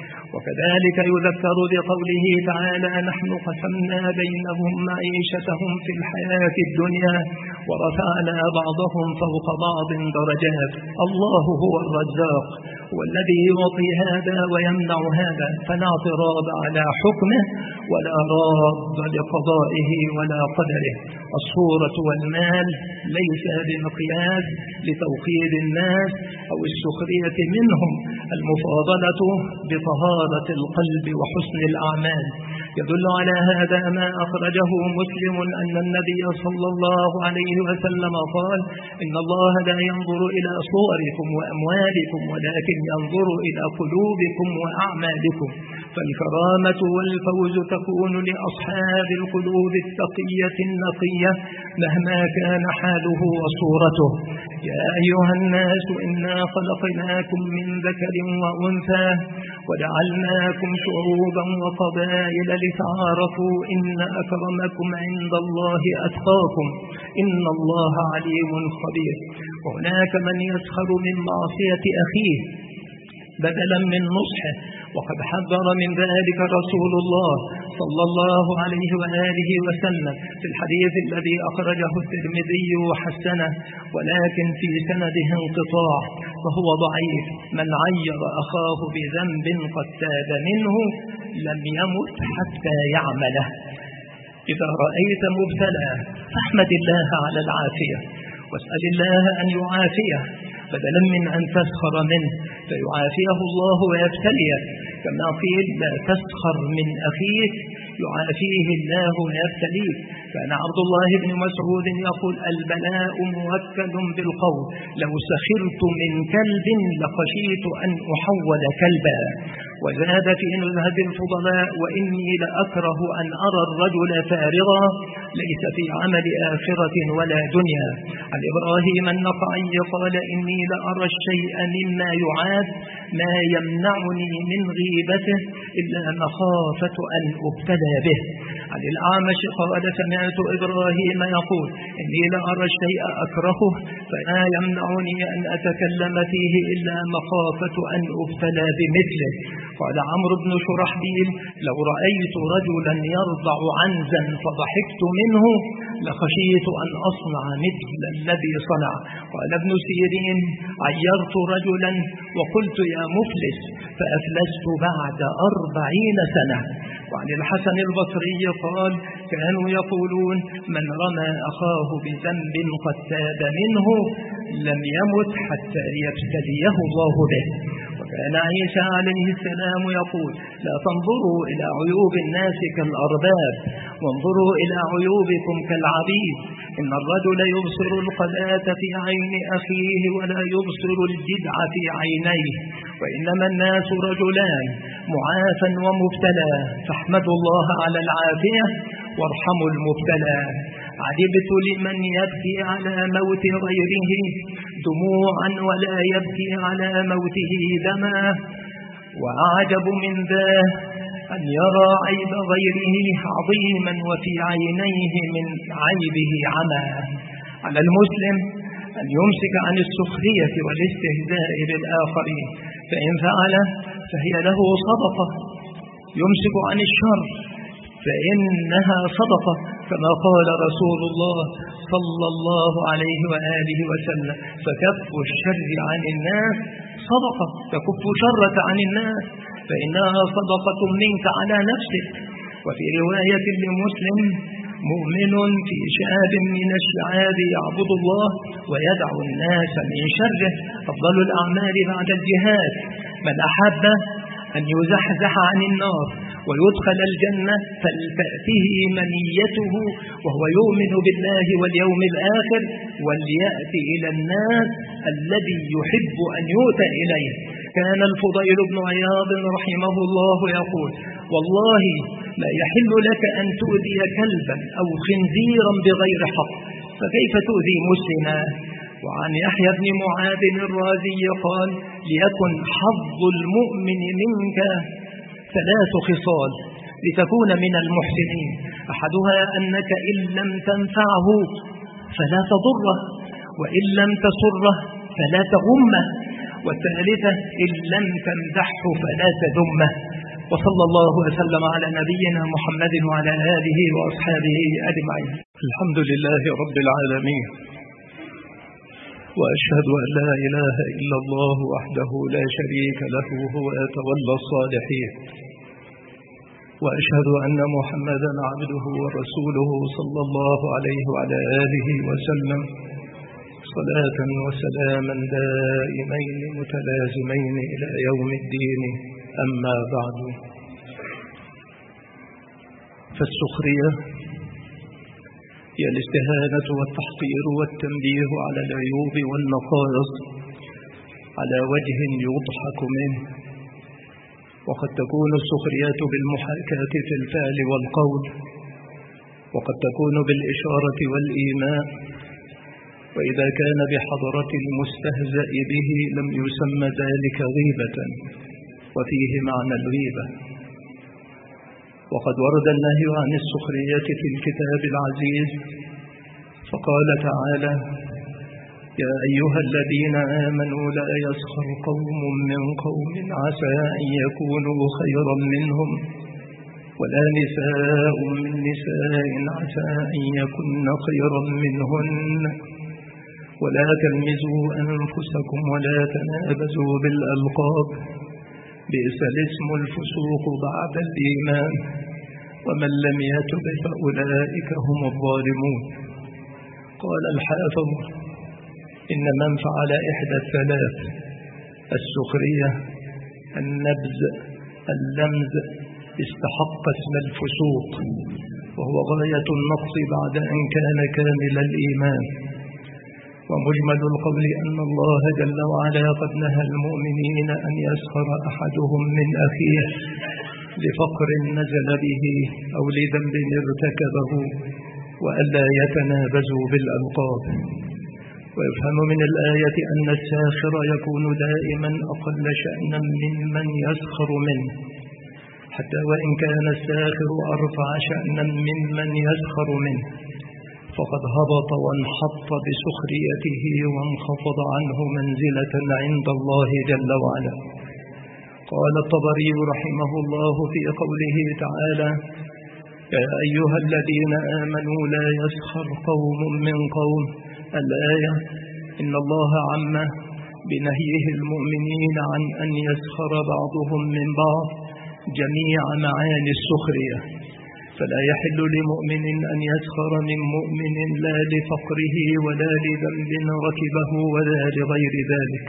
وكذلك يذكر بقوله تعالى: نحن قسمنا بينهم معيشتهم في الحياة الدنيا ورفعنا بعضهم فوق بعض درجات. الله هو الرزاق، والذي يعطي هذا ويمنع هذا، فلا اعتراض على حكمه ولا راد لقضائه ولا قدره. الصورة والمال ليس بمقياس لتوقير الناس أو السخرية منهم، المفاضلة بطهارة القلب وحسن الأعمال. يدل على هذا ما أخرجه مسلم أن النبي صلى الله عليه وسلم قال: إن الله لا ينظر إلى صوركم وأموالكم ولكن ينظر إلى قلوبكم وأعمالكم، فالكرامة والفوز تكون لأصحاب القلوب التقية النقية مهما كان حاله وصورته. يا أيها الناس إنا خلقناكم من ذكر وأنثى وجعلناكم شعوبا وقبائل لتعارفوا إن أكرمكم عند الله أتقاكم إن الله عليم خبير. وهناك من يسخر من معصية أخيه بدلا من نصحه، وقد حذر من ذلك رسول الله صلى الله عليه وآله وسلم في الحديث الذي أخرجه الترمذي وحسنه، ولكن في سنده انقطاع فهو ضعيف: من عير أخاه بذنب قد تاب منه لم يمت حتى يعمله. إذا رأيت مبتلى فاحمد الله على العافية واسأل الله أن يعافيه بدلا من أن تسخر منه فيعافيه الله ويبتليك، كما قيل: لا تسخر من أخيك يعافيه الله ويبتليك. كان عبد الله بن مسعود يقول: البلاء موكل بالقول، لو سخرت من كلب لخشيت أن أحول كلبا. وزاد في نزهة الفضلاء: وإني لأكره أن أرى الرجل فارغا ليس في عمل آخرة ولا دنيا. عن إبراهيم النخعي قال: إني لأرى الشيء مما يعاد ما يمنعني من غيبته إلا مخافة أن أبتلى به. عن الأعمش قال: سمعت إبراهيم يقول: إني لأرى الشيء أكرهه فلا يمنعني أن أتكلم فيه إلا مخافة أن أبتلى بمثله. قال عمرو بن شرحبيل: لو رأيت رجلا يرضع عنزا فضحكت منه لخشيت أن أصنع مثل الذي صنع. قال ابن سيرين: عيرت رجلا وقلت يا مفلس فأفلست بعد 40 سنة. وعن الحسن البصري قال: كانوا يقولون: من رمى أخاه بذنب قد تاب منه لم يمت حتى يبتليه الله به. وكان عيسى عليه السلام يقول: لا تنظروا إلى عيوب الناس كالأرباب، وانظروا إلى عيوبكم كالعبيد. إن الرجل يبصر القلاة في عين أخيه ولا يبصر الجدع في عينيه. وإنما الناس رجلان، معافى ومبتلى، فاحمدوا الله على العافية وارحموا المبتلى. عجبت لمن يبكي على موت غيره دموعا ولا يبكي على موته دما، وأعجب من ذا أن يرى عيب غيره عظيما وفي عينيه من عيبه عمى. على المسلم أن يمسك عن السخرية والاستهزاء بالآخرين، فإن فعل فهي له صدقة. يمسك عن الشر فإنها صدقة، كما قال رسول الله صلى الله عليه وآله وسلم: فكف الشر عن الناس صدقة، تكف شرك عن الناس فإنها صدقة منك على نفسك. وفي رواية لمسلم: مؤمن في شعاب من الشعاب يعبد الله ويدعو الناس من شره أفضل الأعمال بعد الجهاد. من أحب أن يزحزح عن النار ويدخل الجنة فلتأته منيته وهو يؤمن بالله واليوم الآخر، وليأتي إلى الناس الذي يحب أن يؤتى إليه. كان الفضيل بن عياض رحمه الله يقول: والله لا يحل لك أن تؤذي كلبا أو خنزيرا بغير حق، فكيف تؤذي مسلما؟ وعن يحيى بن معاذ الرازي قال: ليكن حظ المؤمن منك 3 خصال لتكون من المحسنين: أحدها أنك إن لم تنفعه فلا تضره، وإن لم تسره فلا تغمه، والثالثة إن لم تمدحه فلا تذمه. وصلى الله وسلم على نبينا محمد وعلى آله وأصحابه أجمعين. الحمد لله رب العالمين، وأشهد أن لا إله إلا الله وحده لا شريك له هو يتولى الصالحين، وأشهد أن محمدا عبده ورسوله صلى الله عليه وعلى آله وسلم صلاة وسلاما دائمين متلازمين إلى يوم الدين. أما بعد، فالسخرية هي الاستهانة والتحقير والتنبيه على العيوب والنقائص على وجه يضحك منه. وقد تكون السخرية بالمحاكاة في الفعل والقول، وقد تكون بالإشارة والإيماء، وإذا كان بحضرة المستهزأ به لم يسمى ذلك غيبة، وفيه معنى الغيبة. وقد ورد النهي عن السخرية في الكتاب العزيز، فقال تعالى: يا أيها الذين آمنوا لا يسخر قوم من قوم عسى أن يكونوا خيرا منهم، ولا نساء من نساء عسى أن يكن خيرا منهن، ولا تلمزوا أنفسكم ولا تنابزوا بالألقاب، بئس الاسم الفسوق بعد الإيمان، ومن لم يتب فأولئك هم الظالمون. قال الحافظ: إن من فعل إحدى الثلاث، السخرية، النبذ، اللمز، استحق اسم الفسوق، وهو غاية النقص بعد أن كان كامل الإيمان. ومجمل القول أن الله جل وعلا قد نهى المؤمنين أن يسخر أحدهم من أخيه لفقر نزل به أو لذنب ارتكبه، وألا يتنابزوا بالألقاب. ويفهم من الآية أن الساخر يكون دائما أقل شأنا ممن يسخر منه، حتى وإن كان الساخر أرفع شأنا ممن يسخر منه، فقد هبط وانحط بسخريته وانخفض عنه منزلة عند الله جل وعلا. قال الطبري رحمه الله في قوله تعالى: يا أيها الذين آمنوا لا يسخر قوم من قوم، الآية إن الله عم بنهيه المؤمنين عن أن يسخر بعضهم من بعض جميع معاني السخرية، فلا يحل لمؤمن أن يسخر من مؤمن لا لفقره ولا لذنب ركبه ولا لغير ذلك.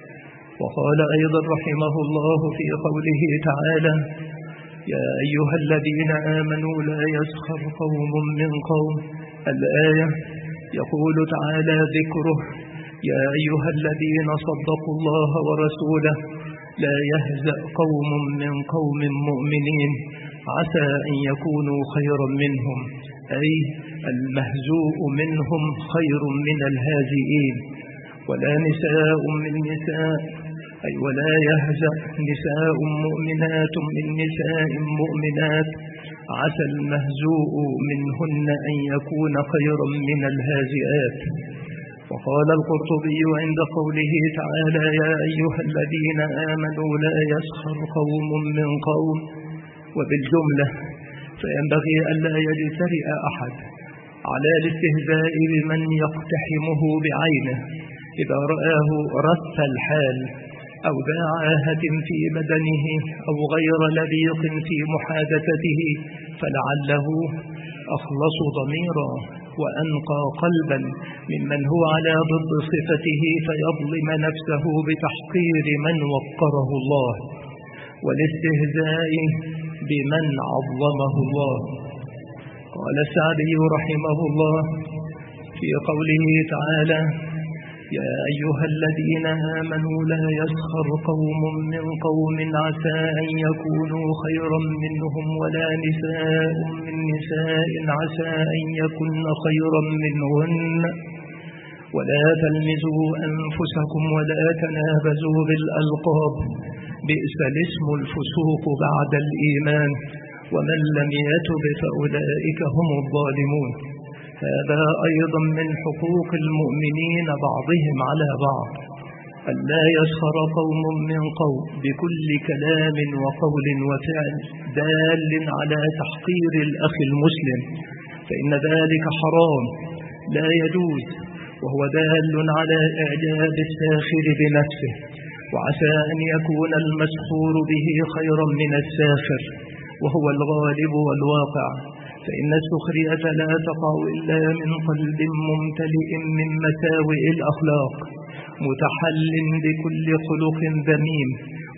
وقال أيضا رحمه الله في قوله تعالى: يا أيها الذين آمنوا لا يسخر قوم من قوم، الآية يقول تعالى ذكره: يا أيها الذين صدقوا الله ورسوله لا يهزأ قوم من قوم مؤمنين عسى أن يكونوا خيرا منهم، أي المهزوء منهم خير من الهازئين. ولا نساء من نساء، أي ولا يهزأ نساء مؤمنات من نساء مؤمنات عسى المهزوء منهن أن يكون خيرا من الهازئات. وقال القرطبي عند قوله تعالى: يا أيها الذين آمنوا لا يسخر قوم من قوم، وبالجملة فينبغي ألا يجترئ أحد على الاستهزاء بمن يقتحمه بعينه إذا رآه رث الحال أو ذا عاهة في بدنه أو غير لبيق في محادثته، فلعله أخلص ضميرا وأنقى قلبا ممن هو على ضد صفته فيظلم نفسه بتحقير من وقره الله والاستهزاء بمن عظمه الله. قال السعدي رحمه الله في قوله تعالى: يا أيها الذين آمنوا لا يسخر قوم من قوم عسى أن يكونوا خيرا منهم ولا نساء من نساء عسى أن يكن خيرا منهن ولا تلمزوا أنفسكم ولا تنابزوا بالألقاب بئس الاسم الفسوق بعد الإيمان ومن لم يتب فأولئك هم الظالمون. هذا أيضا من حقوق المؤمنين بعضهم على بعض، ألا يسخر قوم من قوم بكل كلام وقول وفعل دال على تحقير الأخ المسلم، فإن ذلك حرام لا يجوز، وهو دال على إعجاب الساخر بنفسه، وعسى أن يكون المسخور به خيرا من الساخر، وهو الغالب والواقع، فإن السخرية لا تقع إلا من قلب ممتلئ من مساوئ الأخلاق متحل بكل خلق ذميم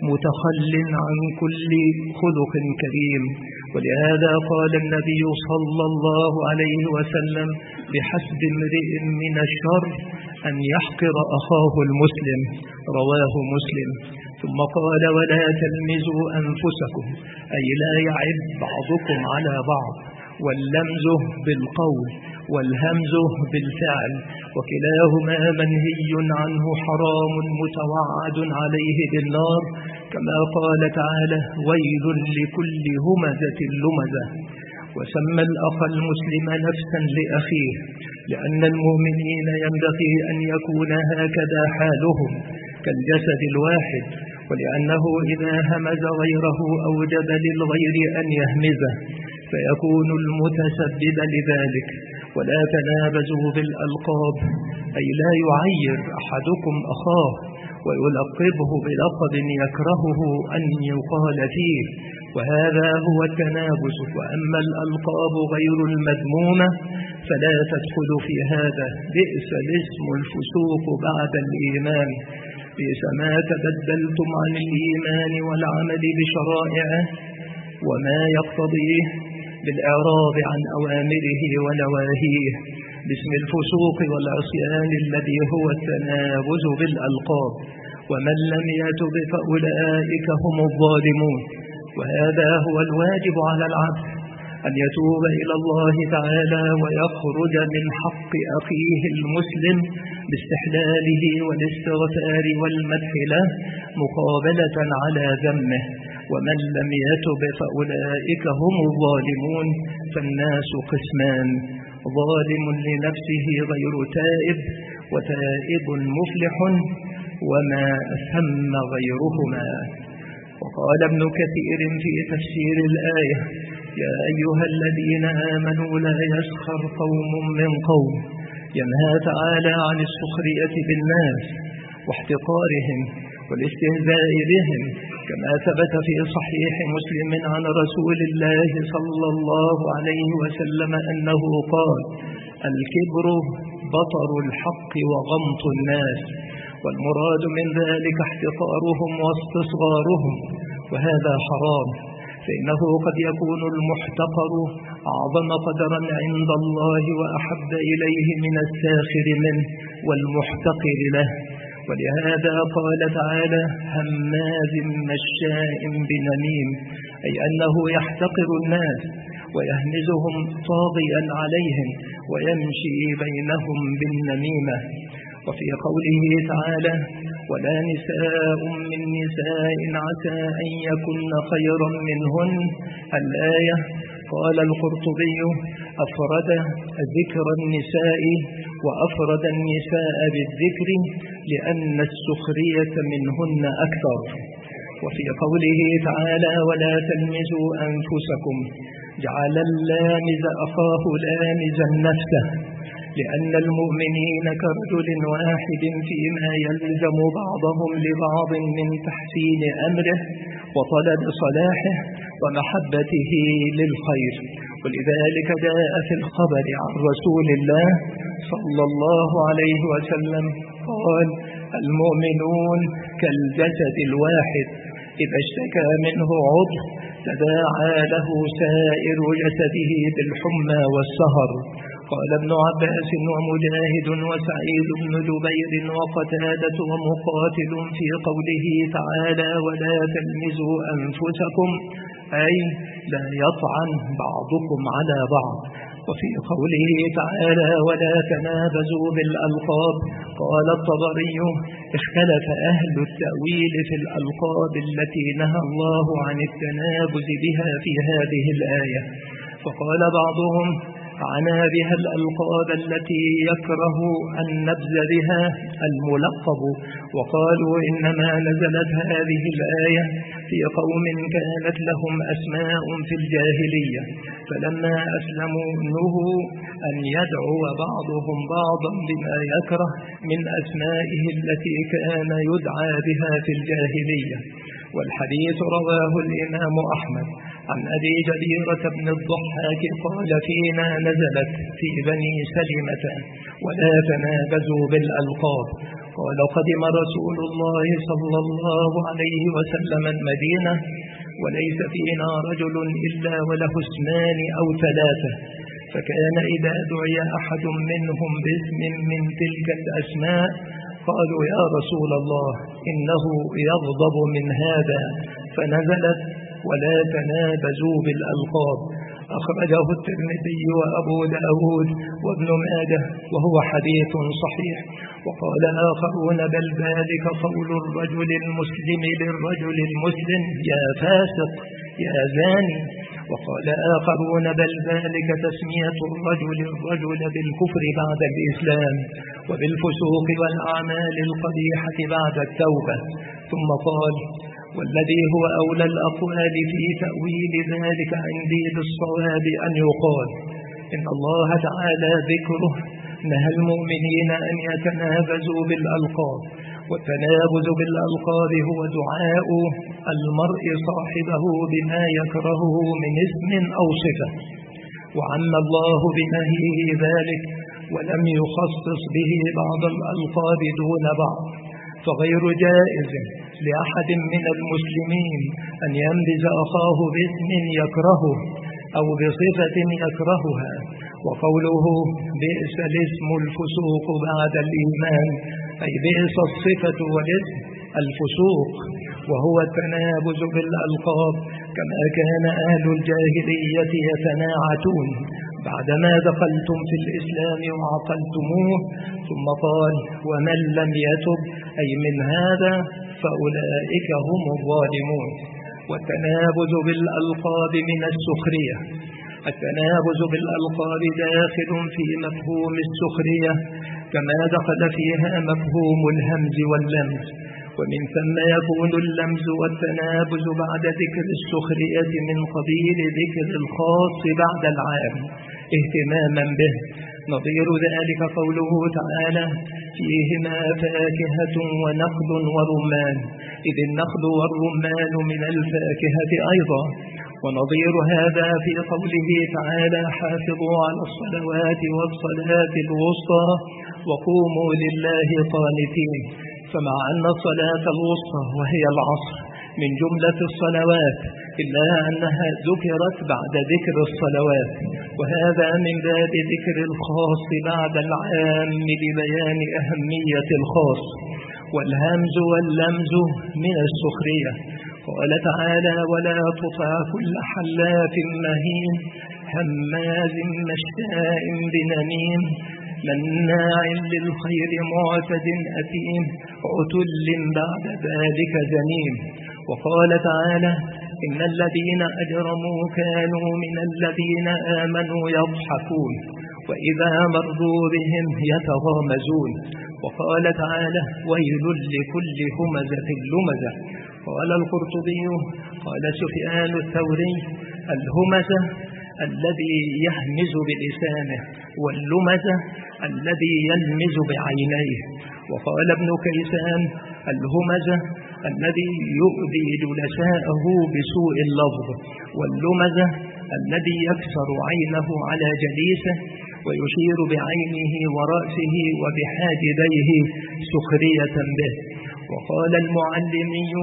متخل عن كل خلق كريم. ولهذا قال النبي صلى الله عليه وسلم: بحسب امرئ من الشر أن يحقر أخاه المسلم، رواه مسلم. ثم قال: ولا تلمزوا أنفسكم، أي لا يعب بعضكم على بعض، واللمز بالقول والهمز بالفعل، وكلاهما منهي عنه حرام متوعد عليه بالنار، كما قال تعالى: ويل لكل همزة لمزة. وسمى الأخ المسلم نفسا لأخيه، لأن المؤمنين ينبغي أن يكون هكذا حالهم كالجسد الواحد، ولأنه إذا همز غيره أوجب للغير أن يهمزه فيكون المتسبب لذلك. ولا تنابزوا بالألقاب، أي لا يعير أحدكم أخاه ويلقبه بلقب يكرهه أن يقال فيه، وهذا هو التنابز. وأما الألقاب غير المذمومة فلا تدخل في هذا. بئس الاسم الفسوق بعد الإيمان، بئس ما تبدلتم عن الإيمان والعمل بشرائعه وما يقتضيه بالإعراض عن أوامره ونواهيه باسم الفسوق والعصيان الذي هو التنابز بالألقاب، ومن لم يتب فأولئك هم الظالمون. وهذا هو الواجب على العبد، أن يتوب إلى الله تعالى ويخرج من حق أخيه المسلم باستحلاله والاستغفار والمدح له مقابلة على ذمه، ومن لم يتب فأولئك هم الظالمون. فالناس قسمان: ظالم لنفسه غير تائب، وتائب مفلح، وما أثم غيرهما. وقال ابن كثير في تفسير الآية: يا أيها الذين آمنوا لا يسخر قوم من قوم، ينهى تعالى عن السخرية بالناس واحتقارهم والاستهزاء بهم، كما ثبت في صحيح مسلم عن رسول الله صلى الله عليه وسلم أنه قال: الكبر بطر الحق وغمط الناس، والمراد من ذلك احتقارهم واستصغارهم، وهذا حرام، فإنه قد يكون المحتقر أعظم قدرا عند الله وأحب إليه من الساخر منه والمحتقر له. ولهذا قال تعالى هماز مشاء بنميم، أي أنه يحتقر الناس ويهمزهم طاغيا عليهم ويمشي بينهم بالنميمة. وفي قوله تعالى ولا نساء من نساء عسى أن يكن خيرا منهن الآية، قال القرطبي أفرد ذكر النساء وأفرد النساء بالذكر لأن السخرية منهن أكثر. وفي قوله تعالى ولا تلمزوا أنفسكم جعل اللامز أخاه لامزا نفسه، لأن المؤمنين كرجل واحد فيما يلزم بعضهم لبعض من تحسين أمره وطلب صلاحه ومحبته للخير. ولذلك جاء في الخبر عن رسول الله صلى الله عليه وسلم قال المؤمنون كالجسد الواحد إذا اشتكى منه عضو تداعى له سائر جسده بالحمى والسهر. قال ابن عباس ومجاهد وسعيد بن جبير وقتادة ومقاتل في قوله تعالى ولا تلمزوا أنفسكم أي لا يطعن بعضكم على بعض. وفي قوله تعالى ولا تنابزوا بالألقاب قال الطبري اختلف أهل التأويل في الألقاب التي نهى الله عن التنابز بها في هذه الآية، فقال بعضهم عنا بها الألقاب التي يكره النبذ بها الملقب، وقالوا إنما نزلت هذه الآية في قوم كانت لهم أسماء في الجاهلية فلما أسلموا نهوا أن يدعو بعضهم بعضا بما يكره من أسمائه التي كان يدعى بها في الجاهلية. والحديث رواه الإمام أحمد عن أبي جبيرة بن الضحاك قال فينا نزلت في بني سلمة ولا تنابزوا بالألقاب. قال قدم رسول الله صلى الله عليه وسلم المدينة وليس فينا رجل إلا وله اسمان أو ثلاثة، فكان إذا دعي أحد منهم باسم من تلك الأسماء قالوا يا رسول الله إنه يغضب من هذا، فنزلت ولا تنابزوا بالألقاب. أخرجه الترمذي وأبو داود وابن ماجه وهو حديث صحيح. وقال آخرون بل ذلك قول الرجل المسلم للرجل المسلم يا فاسق يا زاني. وقال آخرون بل ذلك تسمية الرجل بالكفر بعد الإسلام وبالفسوق والأعمال القبيحة بعد التوبة. ثم قال والذي هو أولى الأقوال في تأويل ذلك عندي بالصواب أن يقال إن الله تعالى ذكره نهى المؤمنين أن يتنابزوا بالألقاب، والتنابز بالألقاب هو دعاء المرء صاحبه بما يكرهه من اسم أو صفة، وعم الله بنهيه ذلك ولم يخصص به بعض الألقاب دون بعض، فغير جائز لأحد من المسلمين أن ينبذ أخاه باسم يكرهه أو بصفة يكرهها. وقوله بئس الاسم الفسوق بعد الإيمان أي بئس الصفة والاسم الفسوق، وهو التنابز بالألقاب كما كان أهل الجاهلية يتناعتون بعدما دخلتم في الإسلام وعقلتموه. ثم قال ومن لم يتب أي من هذا فأولئك هم الظالمون. والتنابز بالألقاب من السخرية، التنابز بالألقاب داخل في مفهوم السخرية كما دخل فيها مفهوم الهمز واللمز، ومن ثم يكون اللمز والتنابز بعد ذكر السخرية من قبيل ذكر الخاص بعد العام اهتماما به. نظير ذلك قوله تعالى فيهما فاكهة ونخل ورمان، إذ النخل والرمان من الفاكهة أيضا. ونظير هذا في قوله تعالى حافظوا على الصلوات والصلاة الوسطى وقوموا لله قانتين، فمع أن الصلاة الوسطى وهي العصر من جملة الصلوات إلا أنها ذكرت بعد ذكر الصلوات، وهذا من باب ذكر الخاص بعد العام لبيان أهمية الخاص. والهمز واللمز من السخرية. قال تعالى: ولا تطع كل حلاف مهين هماز مشاء بنميم مناع للخير معتد أثيم عتل بعد ذلك زنيم. وقال تعالى: إن الذين أجرموا كانوا من الذين آمنوا يضحكون وإذا مروا بهم يتغامزون. وقال تعالى: ويل لكل همزة لمزة. قال القرطبي: قال سفيان الثوري: الهمزة الذي يهمز بلسانه، واللمزة الذي يلمز بعينيه. وقال ابن كيسان: الهمزة الذي يؤذي جلساءه بسوء اللفظ، واللمزة الذي يكسر عينه على جليسه ويشير بعينه ورأسه وبحاجبيه سخرية به. وقال المعلمي: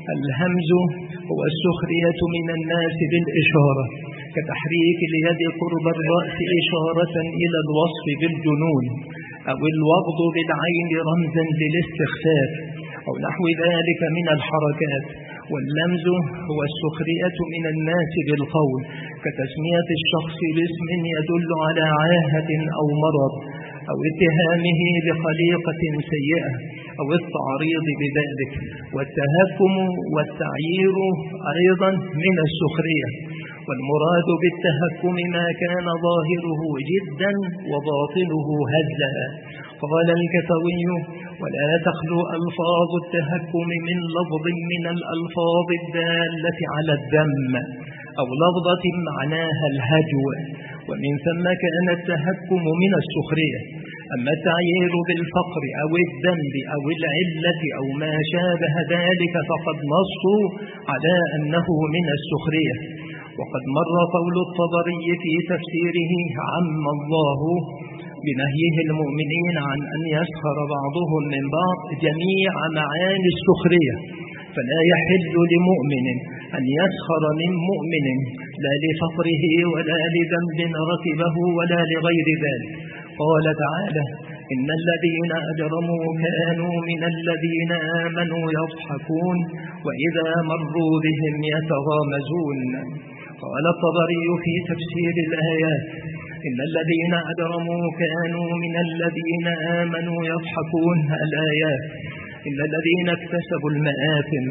الهمز هو السخرية من الناس بالإشارة، كتحريك اليد قرب الرأس إشارة إلى الوصف بالجنون، أو الوغض بالعين رمزا للاستخفاف، أو نحو ذلك من الحركات. واللمز هو السخرية من الناس بالقول، كتسمية الشخص باسم يدل على عاهة أو مرض، أو اتهامه بخليقة سيئة، أو التعريض بذلك. والتهكم والتعيير أيضا من السخرية. والمراد بالتهكم ما كان ظاهره جدا وباطنه هزلا. قال الكتوي: ولا تخلو ألفاظ التهكم من لفظ من الألفاظ الدالة على الذم، أو لفظة معناها الهجو، ومن ثم كان التهكم من السخرية. أما التعيير بالفقر أو الذنب أو العلة أو ما شابه ذلك فقد نصوا على أنه من السخرية. وقد مر قول الطبري في تفسيره: عم الله بنهيه المؤمنين عن أن يسخر بعضهم من بعض جميع معاني السخرية، فلا يحل لمؤمن أن يسخر من مؤمن، لا لفقره ولا لذنب ركبه ولا لغير ذلك. قال تعالى: إن الذين أجرموا كانوا من الذين آمنوا يضحكون وإذا مروا بهم يتغامزون. قال الطبري في تفسير الآيات: إن الذين أجرموا كانوا من الذين آمنوا يضحكون. الآيات: إن الذين اكتسبوا المآثم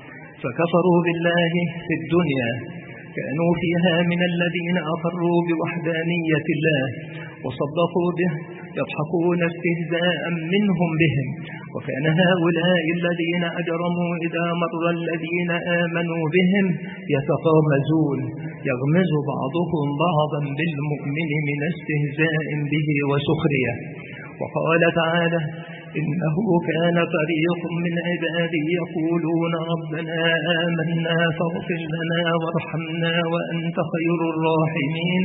فكفروا بالله في الدنيا كانوا فيها من الذين أقروا بوحدانية الله وصدقوا به يضحكون استهزاء منهم بهم. وكان هؤلاء الذين أجرموا إذا مر الذين آمنوا بهم يتغامزون، يغمز بعضهم بعضا بالمؤمن من استهزاء به وسخرية. وقال تعالى: إنه كان فريق من عبادي يقولون ربنا آمنا فاغفر لنا وارحمنا وأنت خير الراحمين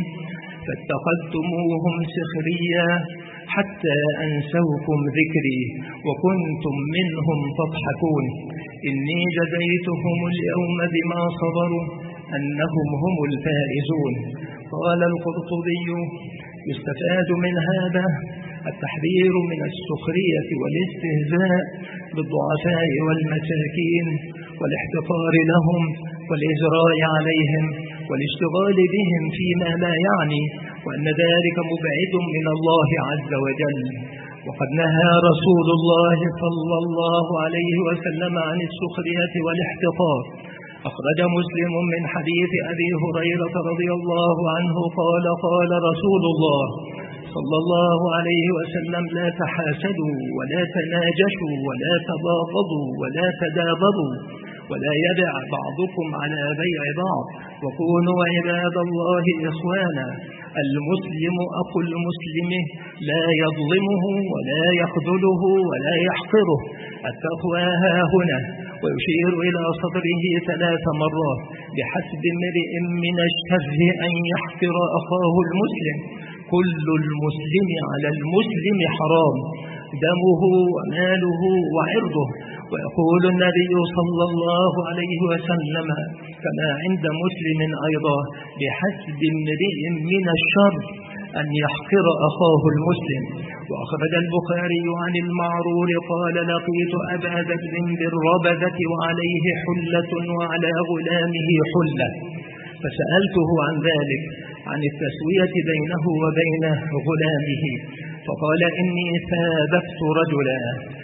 فاتخذتموهم سخريا حتى أنسوكم ذكري وكنتم منهم تضحكون إني جزيتهم اليوم بما صبروا أنهم هم الفائزون. قال القرطبي: يستفاد من هذا التحذير من السخرية والاستهزاء بالضعفاء والمساكين والاحتقار لهم والإجراء عليهم والاشتغال بهم فيما لا يعني، وأن ذلك مبعد من الله عز وجل. وقد نهى رسول الله صلى الله عليه وسلم عن السخرية والاحتقار. أخرج مسلم من حديث أبي هريرة رضي الله عنه قال: قال رسول الله صلى الله عليه وسلم: لا تحاسدوا ولا تناجشوا ولا تباغضوا ولا تدابروا ولا يبع بعضكم على بيع بعض وكونوا عباد الله إخوانا. المسلم أخو المسلم لا يظلمه ولا يخذله ولا يحقره. التقوى ها هنا، ويشير إلى صدره 3 مرات: بحسب امرئ من الشر أن يحقر أخاه المسلم، كل المسلم على المسلم حرام، دمه وماله وعرضه. ويقول النبي صلى الله عليه وسلم كما عند مسلم أيضا: بحسب امرئ من الشر أن يحقر أخاه المسلم. وأخرج البخاري عن المعرور قال: لقيت أبا ذر بالربذة وعليه حلة وعلى غلامه حلة، فسألته عن ذلك، عن التسوية بينه وبين غلامه، فقال: إني سابقت رجلا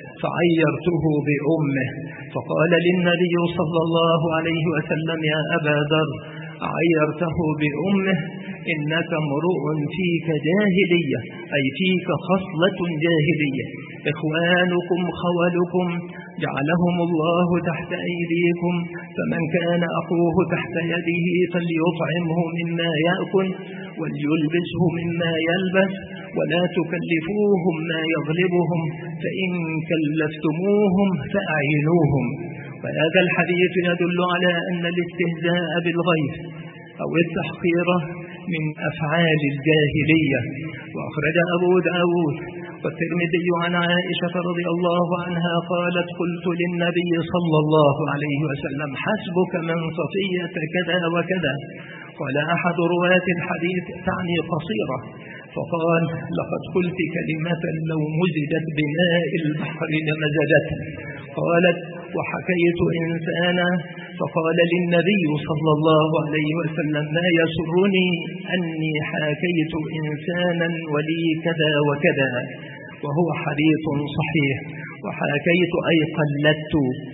فعيرته بأمه، فقال للنبي صلى الله عليه وسلم: يا أبا ذر، عيرته بأمه؟ إنك امرؤ فيك جاهلية، أي فيك خصلة جاهلية. إخوانكم خولكم جعلهم الله تحت أيديكم، فمن كان أخوه تحت يده فليطعمه مما يأكل وليلبسه مما يلبس، ولا تكلفوهم ما يغلبهم، فإن كلفتموهم فأعينوهم. وهذا الحديث يدل على أن الاستهزاء بالغيث أو التحقير من أفعال الجاهلية. وأخرج أبو داود والترمذي عن عائشة رضي الله عنها قالت: قلت للنبي صلى الله عليه وسلم: حسبك من صفية كذا وكذا. قال أحد رواة الحديث: تعني قصيرة، فقال: لقد قلت كلمة لو مزجت بماء البحر لمزجته. قالت: وحكيت إنسانا، فقال للنبي صلى الله عليه وسلم: ما يسرني أني حكيت إنسانا ولي كذا وكذا، وهو حديث صحيح. وحكيت أي قلدت،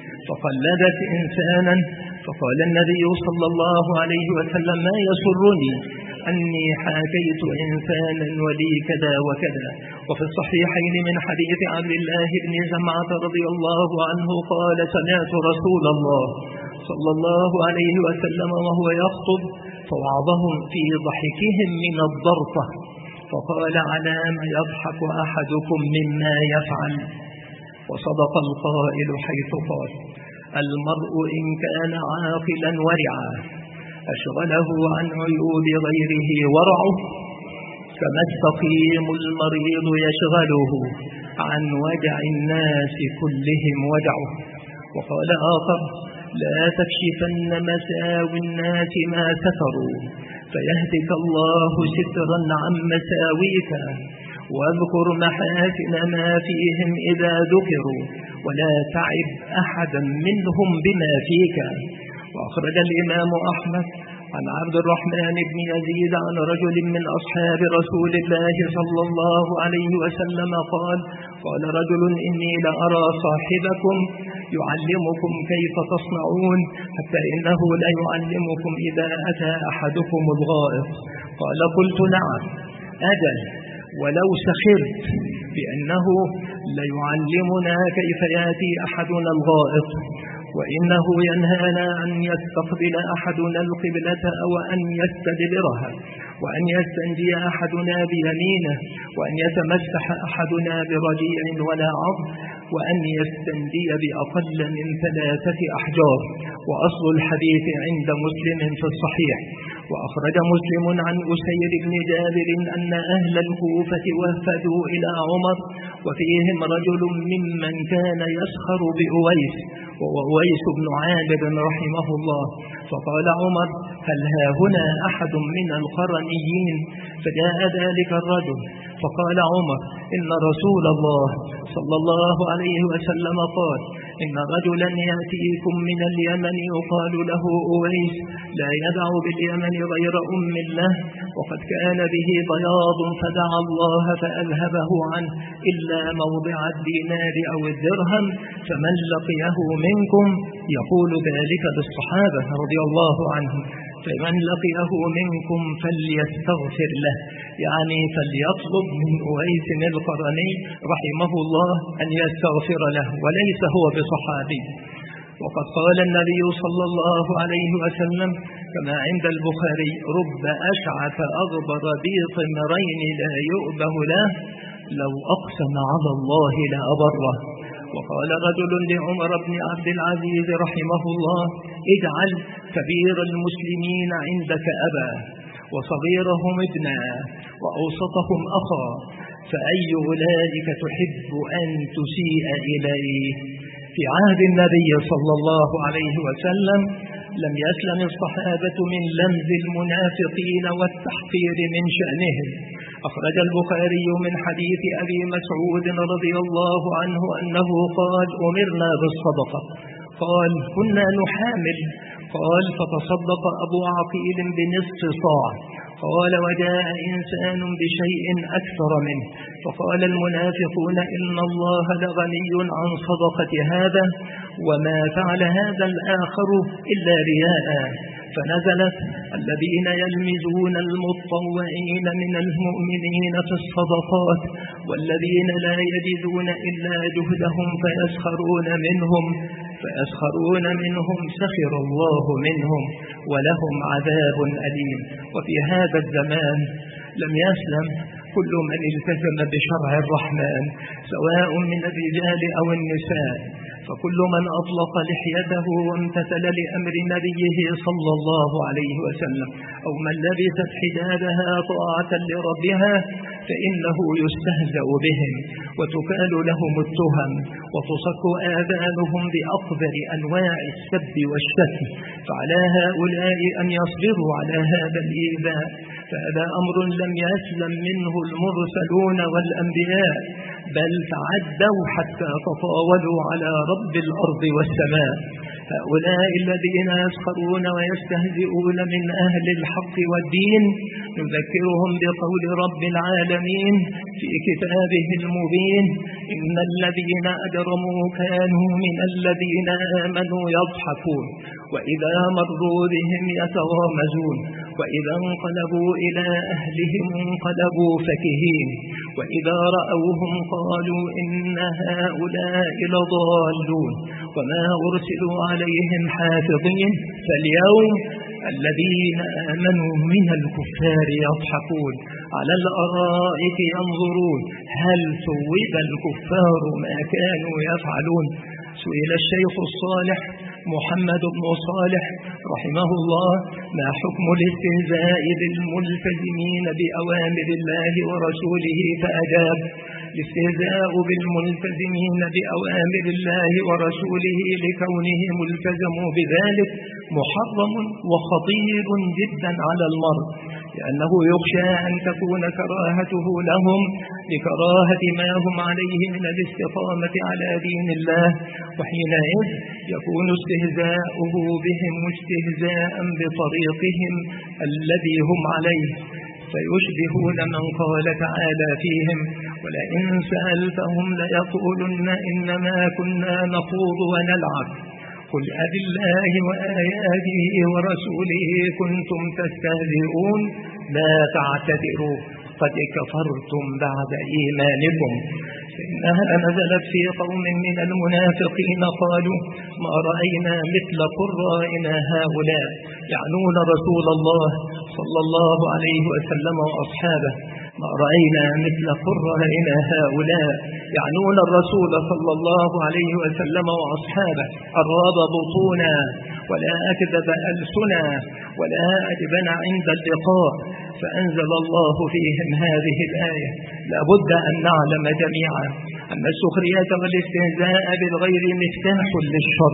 فقلدت إنسانا، فقال النبي صلى الله عليه وسلم: ما يسرني أني حكيت إنسانا ولي كذا وكذا. وفي الصحيحين من حديث عبد الله بن زمعة رضي الله عنه قال: سمعت رسول الله صلى الله عليه وسلم وهو يخطب فوعظهم في ضحكهم من الضرطة، فقال: على ما يضحك أحدكم مما يفعل. وصدق القائل حيث قال: المرء إن كان عاقلا ورعا أشغله عن عيوب غيره ورعه، كما السقيم المريض يشغله عن وجع الناس كلهم وجعه. وقال آخر: لا تكشفن مساوي الناس ما ستروا، فيهدك الله سترا عن مساويك، واذكر محاسن ما فيهم إذا ذكروا، ولا تعب أحدا منهم بما فيك. وأخرج الإمام أحمد عن عبد الرحمن بن يزيد عن رجل من أصحاب رسول الله صلى الله عليه وسلم قال: قال رجل: إني لأرى صاحبكم يعلمكم كيف تصنعون، حتى إنه لا يعلمكم إذا أتى أحدكم الغائط. قال: قلت: نعم أجل، ولو سخرت بأنه ليعلمنا كيف يأتي أحدنا الغائط، وإنه ينهانا أن يستقبل أحدنا القبلة أو أن يستدبرها، وأن يستنجي أحدنا بيمينه، وأن يتمسح أحدنا برجيع ولا عظم، وأن يستنجي بأقل من 3 أحجار. وأصل الحديث عند مسلم في الصحيح. وأخرج مسلم عن أسير بن جابر أن أهل الكوفة وفدوا إلى عمر، وفيهم رجل ممن كان يسخر بأويس، وأويس بن عامر رحمه الله. فقال عمر: هل ها هنا أحد من القرنيين؟ فجاء ذلك الرجل، فقال عمر: إن رسول الله صلى الله عليه وسلم قال: إن رجلا يأتيكم من اليمن يقال له أويس، لا يدع باليمن غير أم له، وقد كان به بياض فدعا الله فأذهبه عنه إلا موضع الدينار أو الدرهم، فمن لقيه منكم، يقول ذلك للصحابة رضي الله عنهم، فمن لقيه منكم فليستغفر له، يعني فليطلب من أويس القرني رحمه الله أن يستغفر له، وليس هو بصحابي. وقد قال النبي صلى الله عليه وسلم كما عند البخاري: رب أشعث أغبر ذي طمرين لا يؤبه له، لو أقسم على الله لأبره. وقال رجل لعمر بن عبد العزيز رحمه الله: اجعل كبير المسلمين عندك أبا، وصغيرهم ابنا، وأوسطهم أخا، فأي أولئك تحب أن تسيء إليه؟ في عهد النبي صلى الله عليه وسلم لم يسلم الصحابة من لمز المنافقين والتحقير من شأنهم، أخرج البخاري من حديث أبي مسعود رضي الله عنه أنه قال: أمرنا بالصدقة. قال: كنا نحامل. قال: فتصدق أبو عقيل بنصف صاع. قال: وجاء إنسان بشيء أكثر منه، فقال المنافقون: إن الله لغني عن صدقة هذا، وما فعل هذا الآخر إلا رياء. فنزلت: الذين يلمزون المتطوعين من المؤمنين في الصدقات والذين لا يجدون إلا جهدهم فيسخرون منهم سخر الله منهم ولهم عذاب أليم. وفي هذا الزمان لم يسلم كل من التزم بشرع الرحمن سواء من الرجال أو النساء، فكل من أطلق لحيته وامتثل لأمر نبيه صلى الله عليه وسلم أو من لبست حجابها طاعة لربها فإنه يستهزأ بهم وتكال لهم التهم وتصك آذانهم بأقذر أنواع السب والشتم، فعلى هؤلاء أن يصبروا على هذا الإيذاء، فهذا أمر لم يسلم منه المرسلون والأنبياء، بل تعدوا حتى تطاولوا على رب الأرض والسماء. هؤلاء الذين يسخرون ويستهزئون من أهل الحق والدين نذكرهم بقول رب العالمين في كتابه المبين: إن الذين أجرموا كانوا من الذين آمنوا يضحكون وإذا مروا بهم يتغامزون وإذا انقلبوا إلى أهلهم انقلبوا فكهين وإذا رأوهم قالوا إن هؤلاء لضالون وما أرسلوا عليهم حافظين. فاليوم الذين آمنوا من الكفار يضحكون على الأرائك ينظرون هل ثوب الكفار ما كانوا يفعلون. سئل الشيخ الصالح محمد بن صالح رحمه الله: ما حكم الاستهزاء بالملتزمين بأوامر الله ورسوله؟ فأجاب: الاستهزاء بالملتزمين بأوامر الله ورسوله لكونهم التزموا بذلك محرم وخطير جدا على المرء، لأنه يخشى أن تكون كراهته لهم لكراهة ما هم عليه من الاستقامة على دين الله، وحينئذ يكون استهزاؤه بهم استهزاء بطريقهم الذي هم عليه، فيشبهون من قال تعالى فيهم: ولئن سألتهم ليقولن إنما كنا نخوض ونلعب قل أبالله وآياته ورسوله كنتم تستهزئون لا تعتذروا قد كفرتم بعد إيمانكم. إنها نزلت في قوم من المنافقين قالوا: ما رأينا مثل قرائنا هؤلاء، يعنون رسول الله صلى الله عليه وسلم وأصحابه. ما رأينا مثل قرائنا هؤلاء، يعنون الرسول صلى الله عليه وسلم وأصحابه، أراب بطونا ولا أكذب ألسنا ولا أجبن عند اللقاء. فأنزل الله فيهم هذه الآية: لابد أن نعلم جميعا أن السخرية والاستهزاء بالغير مفتاح للشر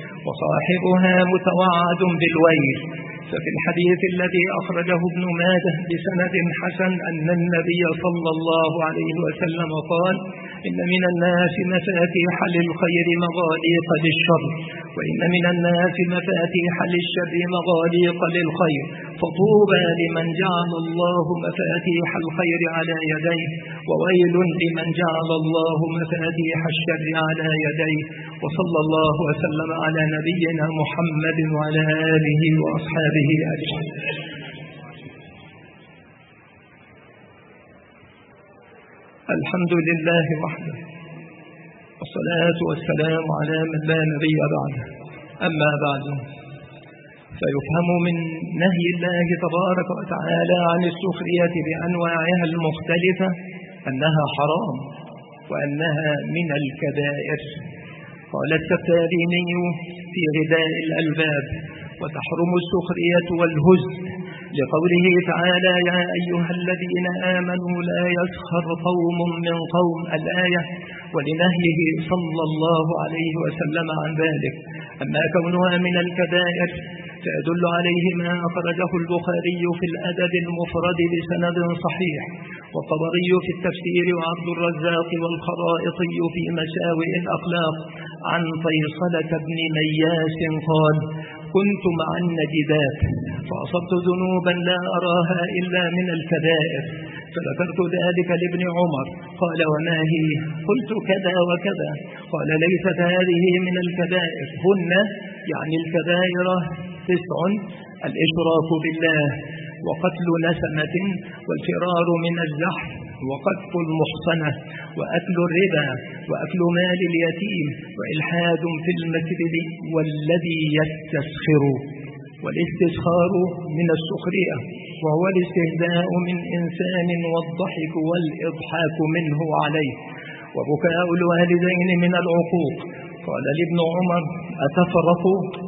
وصاحبها متوعد بالويل. ففي الحديث الذي أخرجه ابن ماجه بسند حسن أن النبي صلى الله عليه وسلم قال: إن من الناس مفاتيح للخير مغاليق للشر، وإن من الناس مفاتيح للشر مغاليق للخير، فطوبى لمن جعل الله مفاتيح الخير على يديه، وويل لمن جعل الله مفاتيح الشر على يديه. وصلى الله وسلم على نبينا محمد وعلى آله وأصحابه أجمعين. الحمد لله وحده، والصلاة والسلام على من لا نبي بعده. أما بعد، فيفهم من نهي الله تبارك وتعالى عن السخرية بأنواعها المختلفة أنها حرام وأنها من الكبائر. قال السفاريني في غذاء الألباب: وتحرم السخرية والهزء لقوله تعالى: يا أيها الذين آمنوا لا يسخر قوم من قوم، الآية، ولنهيه صلى الله عليه وسلم عن ذلك. أما كونها من الكبائر فيدل عليه ما أخرجه البخاري في الأدب المفرد بسند صحيح، والطبري في التفسير، وعبد الرزاق والخرائطي في مساوئ الأخلاق عن فيصلة بن مياس قال: كنت مع النجدات فأصبت ذنوبا لا أراها إلا من الكبائر، فذكرت ذلك لابن عمر، قال: وما هي؟ قلت: كذا وكذا. قال: ليست هذه من الكبائر، هن يعني الكبائر 9: الإشراك بالله، وقتل نسمة، والفرار من الزحف، وقذف المحصنة، وأكل الربا، وأكل مال اليتيم، وإلحاد في المسجد، والذي يستسخر. والاستسخار من السخرية، وهو الاستهزاء من إنسان والضحك والإضحاك منه عليه، وبكاء الوالدين من العقوق. قال لابن عمر: أتفرق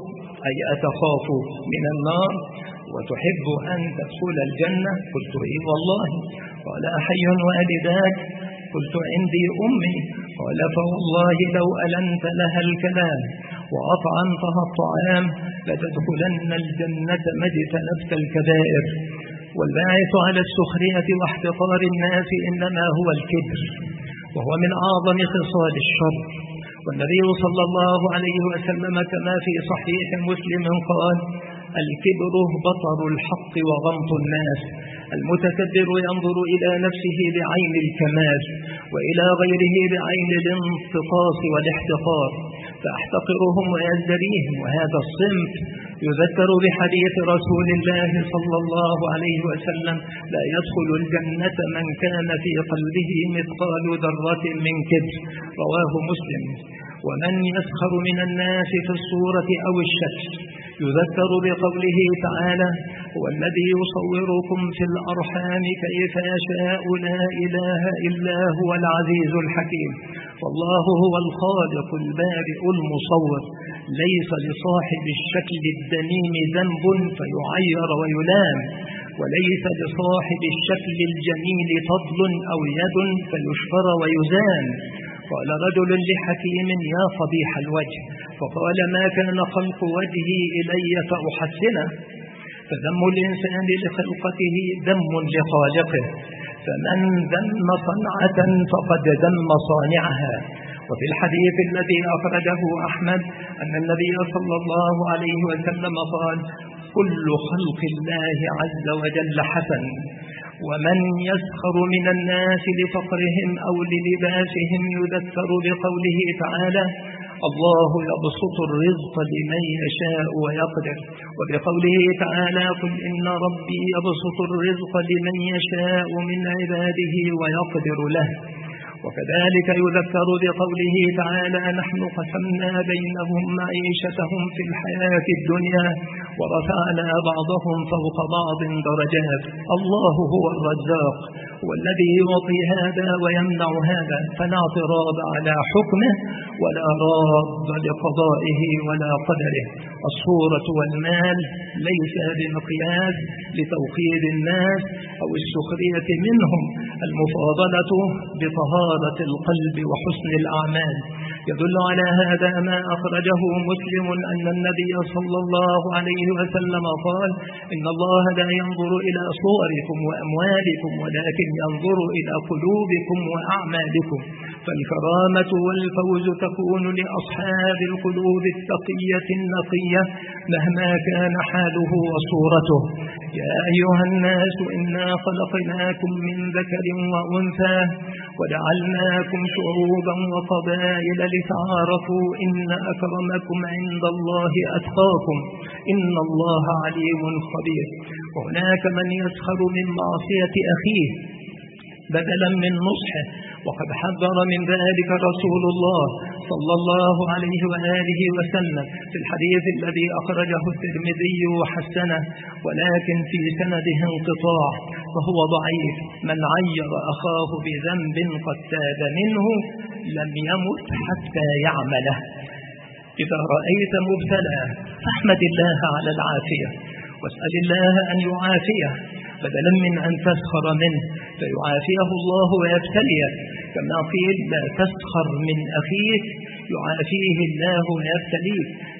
أي أتخاف من النار وتحب أن تدخل الجنة؟ قلت: إيه والله. قال: أحي والداك؟ قلت: عندي أمي. قال: فوالله لو ألنت لها الكلام وأطعمتها الطعام لتدخلن الجنة ما اجتنبت الكبائر. والباعث على السخرية واحتقار الناس إنما هو الكبر، وهو من أعظم خصال الشر. والنبي صلى الله عليه وسلم كما في صحيح مسلم قال: الكبر بطر الحق وغمط الناس. المتكبر ينظر إلى نفسه بعين الكمال، وإلى غيره بعين الانتقاص والاحتقار، فأحتقرهم ويزدريهم. وهذا الصنف يذكر بحديث رسول الله صلى الله عليه وسلم: لا يدخل الجنة من كان في قلبه مثقال ذرة من كبر، رواه مسلم. ومن يسخر من الناس في الصورة أو الشكل يذكر بقوله تعالى: هو الذي يصوركم في الأرحام كيف يشاء لا إله إلا هو العزيز الحكيم. والله هو الخالق البارئ المصور، ليس لصاحب الشكل الدميم ذنب فيعير ويلام، وليس لصاحب الشكل الجميل فضل أو يد فيشفر ويزان. قال رجل لحكيم: يا قبيح الوجه. فقال: ما كان خلق وجهي إلي فأحسنه. فذم الإنسان لخلقته ذم لخالقه، فمن ذم صنعة فقد ذم صانعها. وفي الحديث الذي أخرجه أحمد أن النبي صلى الله عليه وسلم قال: كل خلق الله عز وجل حسن. ومن يسخر من الناس لفقرهم أو للباسهم يذكر بقوله تعالى: الله يبسط الرزق لمن يشاء ويقدر. وبقوله تعالى: قل إن ربي يبسط الرزق لمن يشاء من عباده ويقدر له. وكذلك يذكر بقوله تعالى: نحن قسمنا بينهم معيشتهم في الحياة الدنيا ورفعنا بعضهم فوق بعض درجات. الله هو الرزاق، والذي يعطي هذا ويمنع هذا، فلا اعتراض على حكمه ولا راد لقضائه ولا قدره. الصورة والمال ليس بمقياس لتوقيد الناس أو السخرية منهم، المفاضلة بطهارة القلب وحسن الأعمال. يدل على هذا ما أخرجه مسلم أن النبي صلى الله عليه وسلم قال: إن الله لا ينظر إلى صوركم وأموالكم ولكن ينظر إلى قلوبكم وأعمالكم، فالكرامة والفوز تكون لأصحاب القلوب التقية النقية مهما كان حاله وصورته. يا أيها الناس إنا خلقناكم من ذكر وأنثى وجعلناكم شعوبا وقبائل لتعارفوا إن أكرمكم عند الله أتقاكم إن الله عليم خبير. وهناك من يسخر من معصية أخيه بدلا من نصحه، وقد حذر من ذلك رسول الله صلى الله عليه وآله وسلم في الحديث الذي أخرجه الترمذي وحسنه، ولكن في سنده انقطاع فهو ضعيف: من عير أخاه بذنب قد تاب منه لم يمت حتى يعمله. إذا رأيت مبتلى فاحمد الله على العافية واسأل الله أن يعافيه بدلا من أن تسخر منه فيعافيه الله ويبتليه. كما قيل: لا تسخر من أخيك يعافيه الله ويبتليك.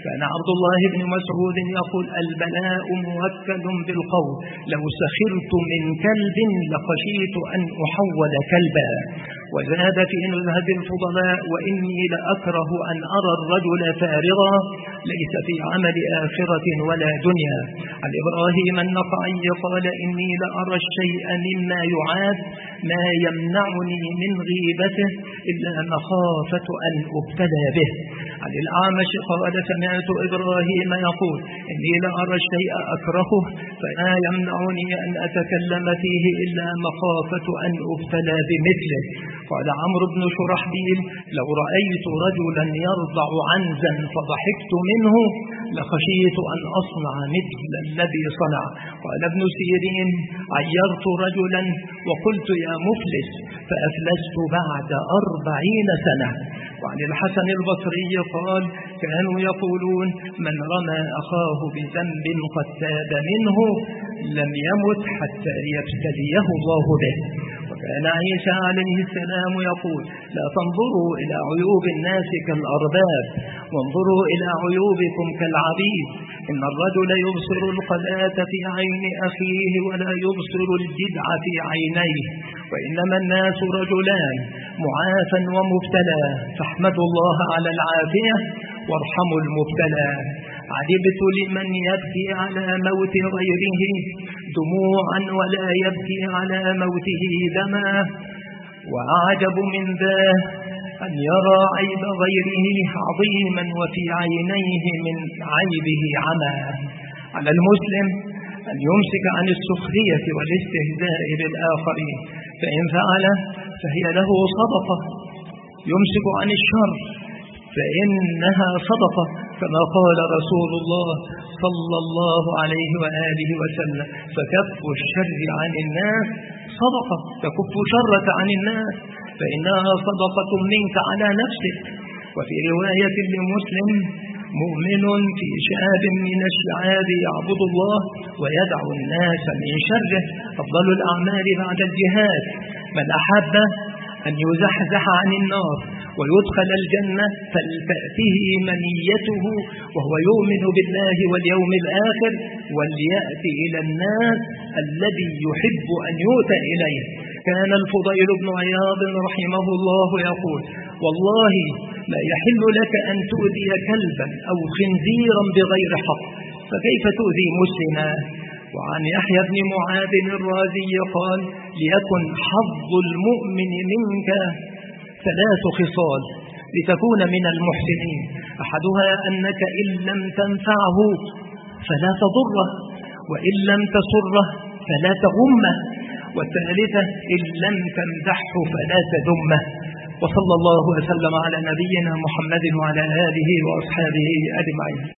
كان عبد الله بن مسعود يقول: البلاء موكل بالقول، لو سخرت من كلب لخشيت أن أحول كلبا. وزاد في نزهة الفضلاء: وإني لأكره أن أرى الرجل فارغا ليس في عمل آخرة ولا دنيا. عن إبراهيم النخعي قال: إني لأرى الشيء مما يعاد ما يمنعني من غيبته إلا مخافة أن أبتلى به. عن الأعمش قال: سمعت إبراهيم يقول: إني لأرى الشيء أكرهه فلا يمنعني أن أتكلم فيه إلا مخافة أن أبتلى بمثله. قال عمرو بن شرحبيل: لو رأيت رجلا يرضع عنزا فضحكت منه لخشيت أن أصنع مثل الذي صنع. قال ابن سيرين: عيرت رجلا وقلت: يا مفلس، فأفلست بعد 40 سنة. وعن الحسن البصري قال: كانوا يقولون: من رمى أخاه بذنب قد تاب منه لم يمت حتى يبتليه الله به. وكان عيسى عليه السلام يقول: لا تنظروا إلى عيوب الناس كالأرباب، وانظروا إلى عيوبكم كالعبيد. إن الرجل يبصر القلاة في عين أخيه ولا يبصر الجدع في عينيه، وإنما الناس رجلان، معافى ومبتلى، فاحمدوا الله على العافية وارحموا المبتلى. عجبت لمن يبكي على موت غيره دموعا ولا يبكي على موته دما، وأعجب من ذا أن يرى عيب غيره عظيما وفي عينيه من عيبه عمى. على المسلم أن يمسك عن السخرية والاستهزاء بالآخرين، فإن فعل فهي له صدقة. يمسك عن الشر فإنها صدقة، كما قال رسول الله صلى الله عليه وآله وسلم: فكف الشر عن الناس صدقة، تكف شرك عن الناس فإنها صدقة منك على نفسك. وفي رواية لمسلم: مؤمن في شعاب من الشعاب يعبد الله ويدعو الناس من شره، أفضل الأعمال بعد الجهاد. من أحب أن يزحزح عن النار ويدخل الجنة فلتأته منيته وهو يؤمن بالله واليوم الآخر، وليأتي إلى الناس الذي يحب أن يؤتى إليه. كان الفضيل بن عياض رحمه الله يقول: والله ما يحل لك أن تؤذي كلبا أو خنزيرا بغير حق، فكيف تؤذي مسلما؟ وعن يحيى بن معاذ الرازي قال: ليكن حظ المؤمن منك 3 خصال لتكون من المحسنين: أحدها أنك إن لم تنفعه فلا تضره، وإن لم تسره فلا تغمه، والثالثة إن لم تمدحه فلا تذمه. وصلى الله وسلم على نبينا محمد وعلى آله وأصحابه أجمعين.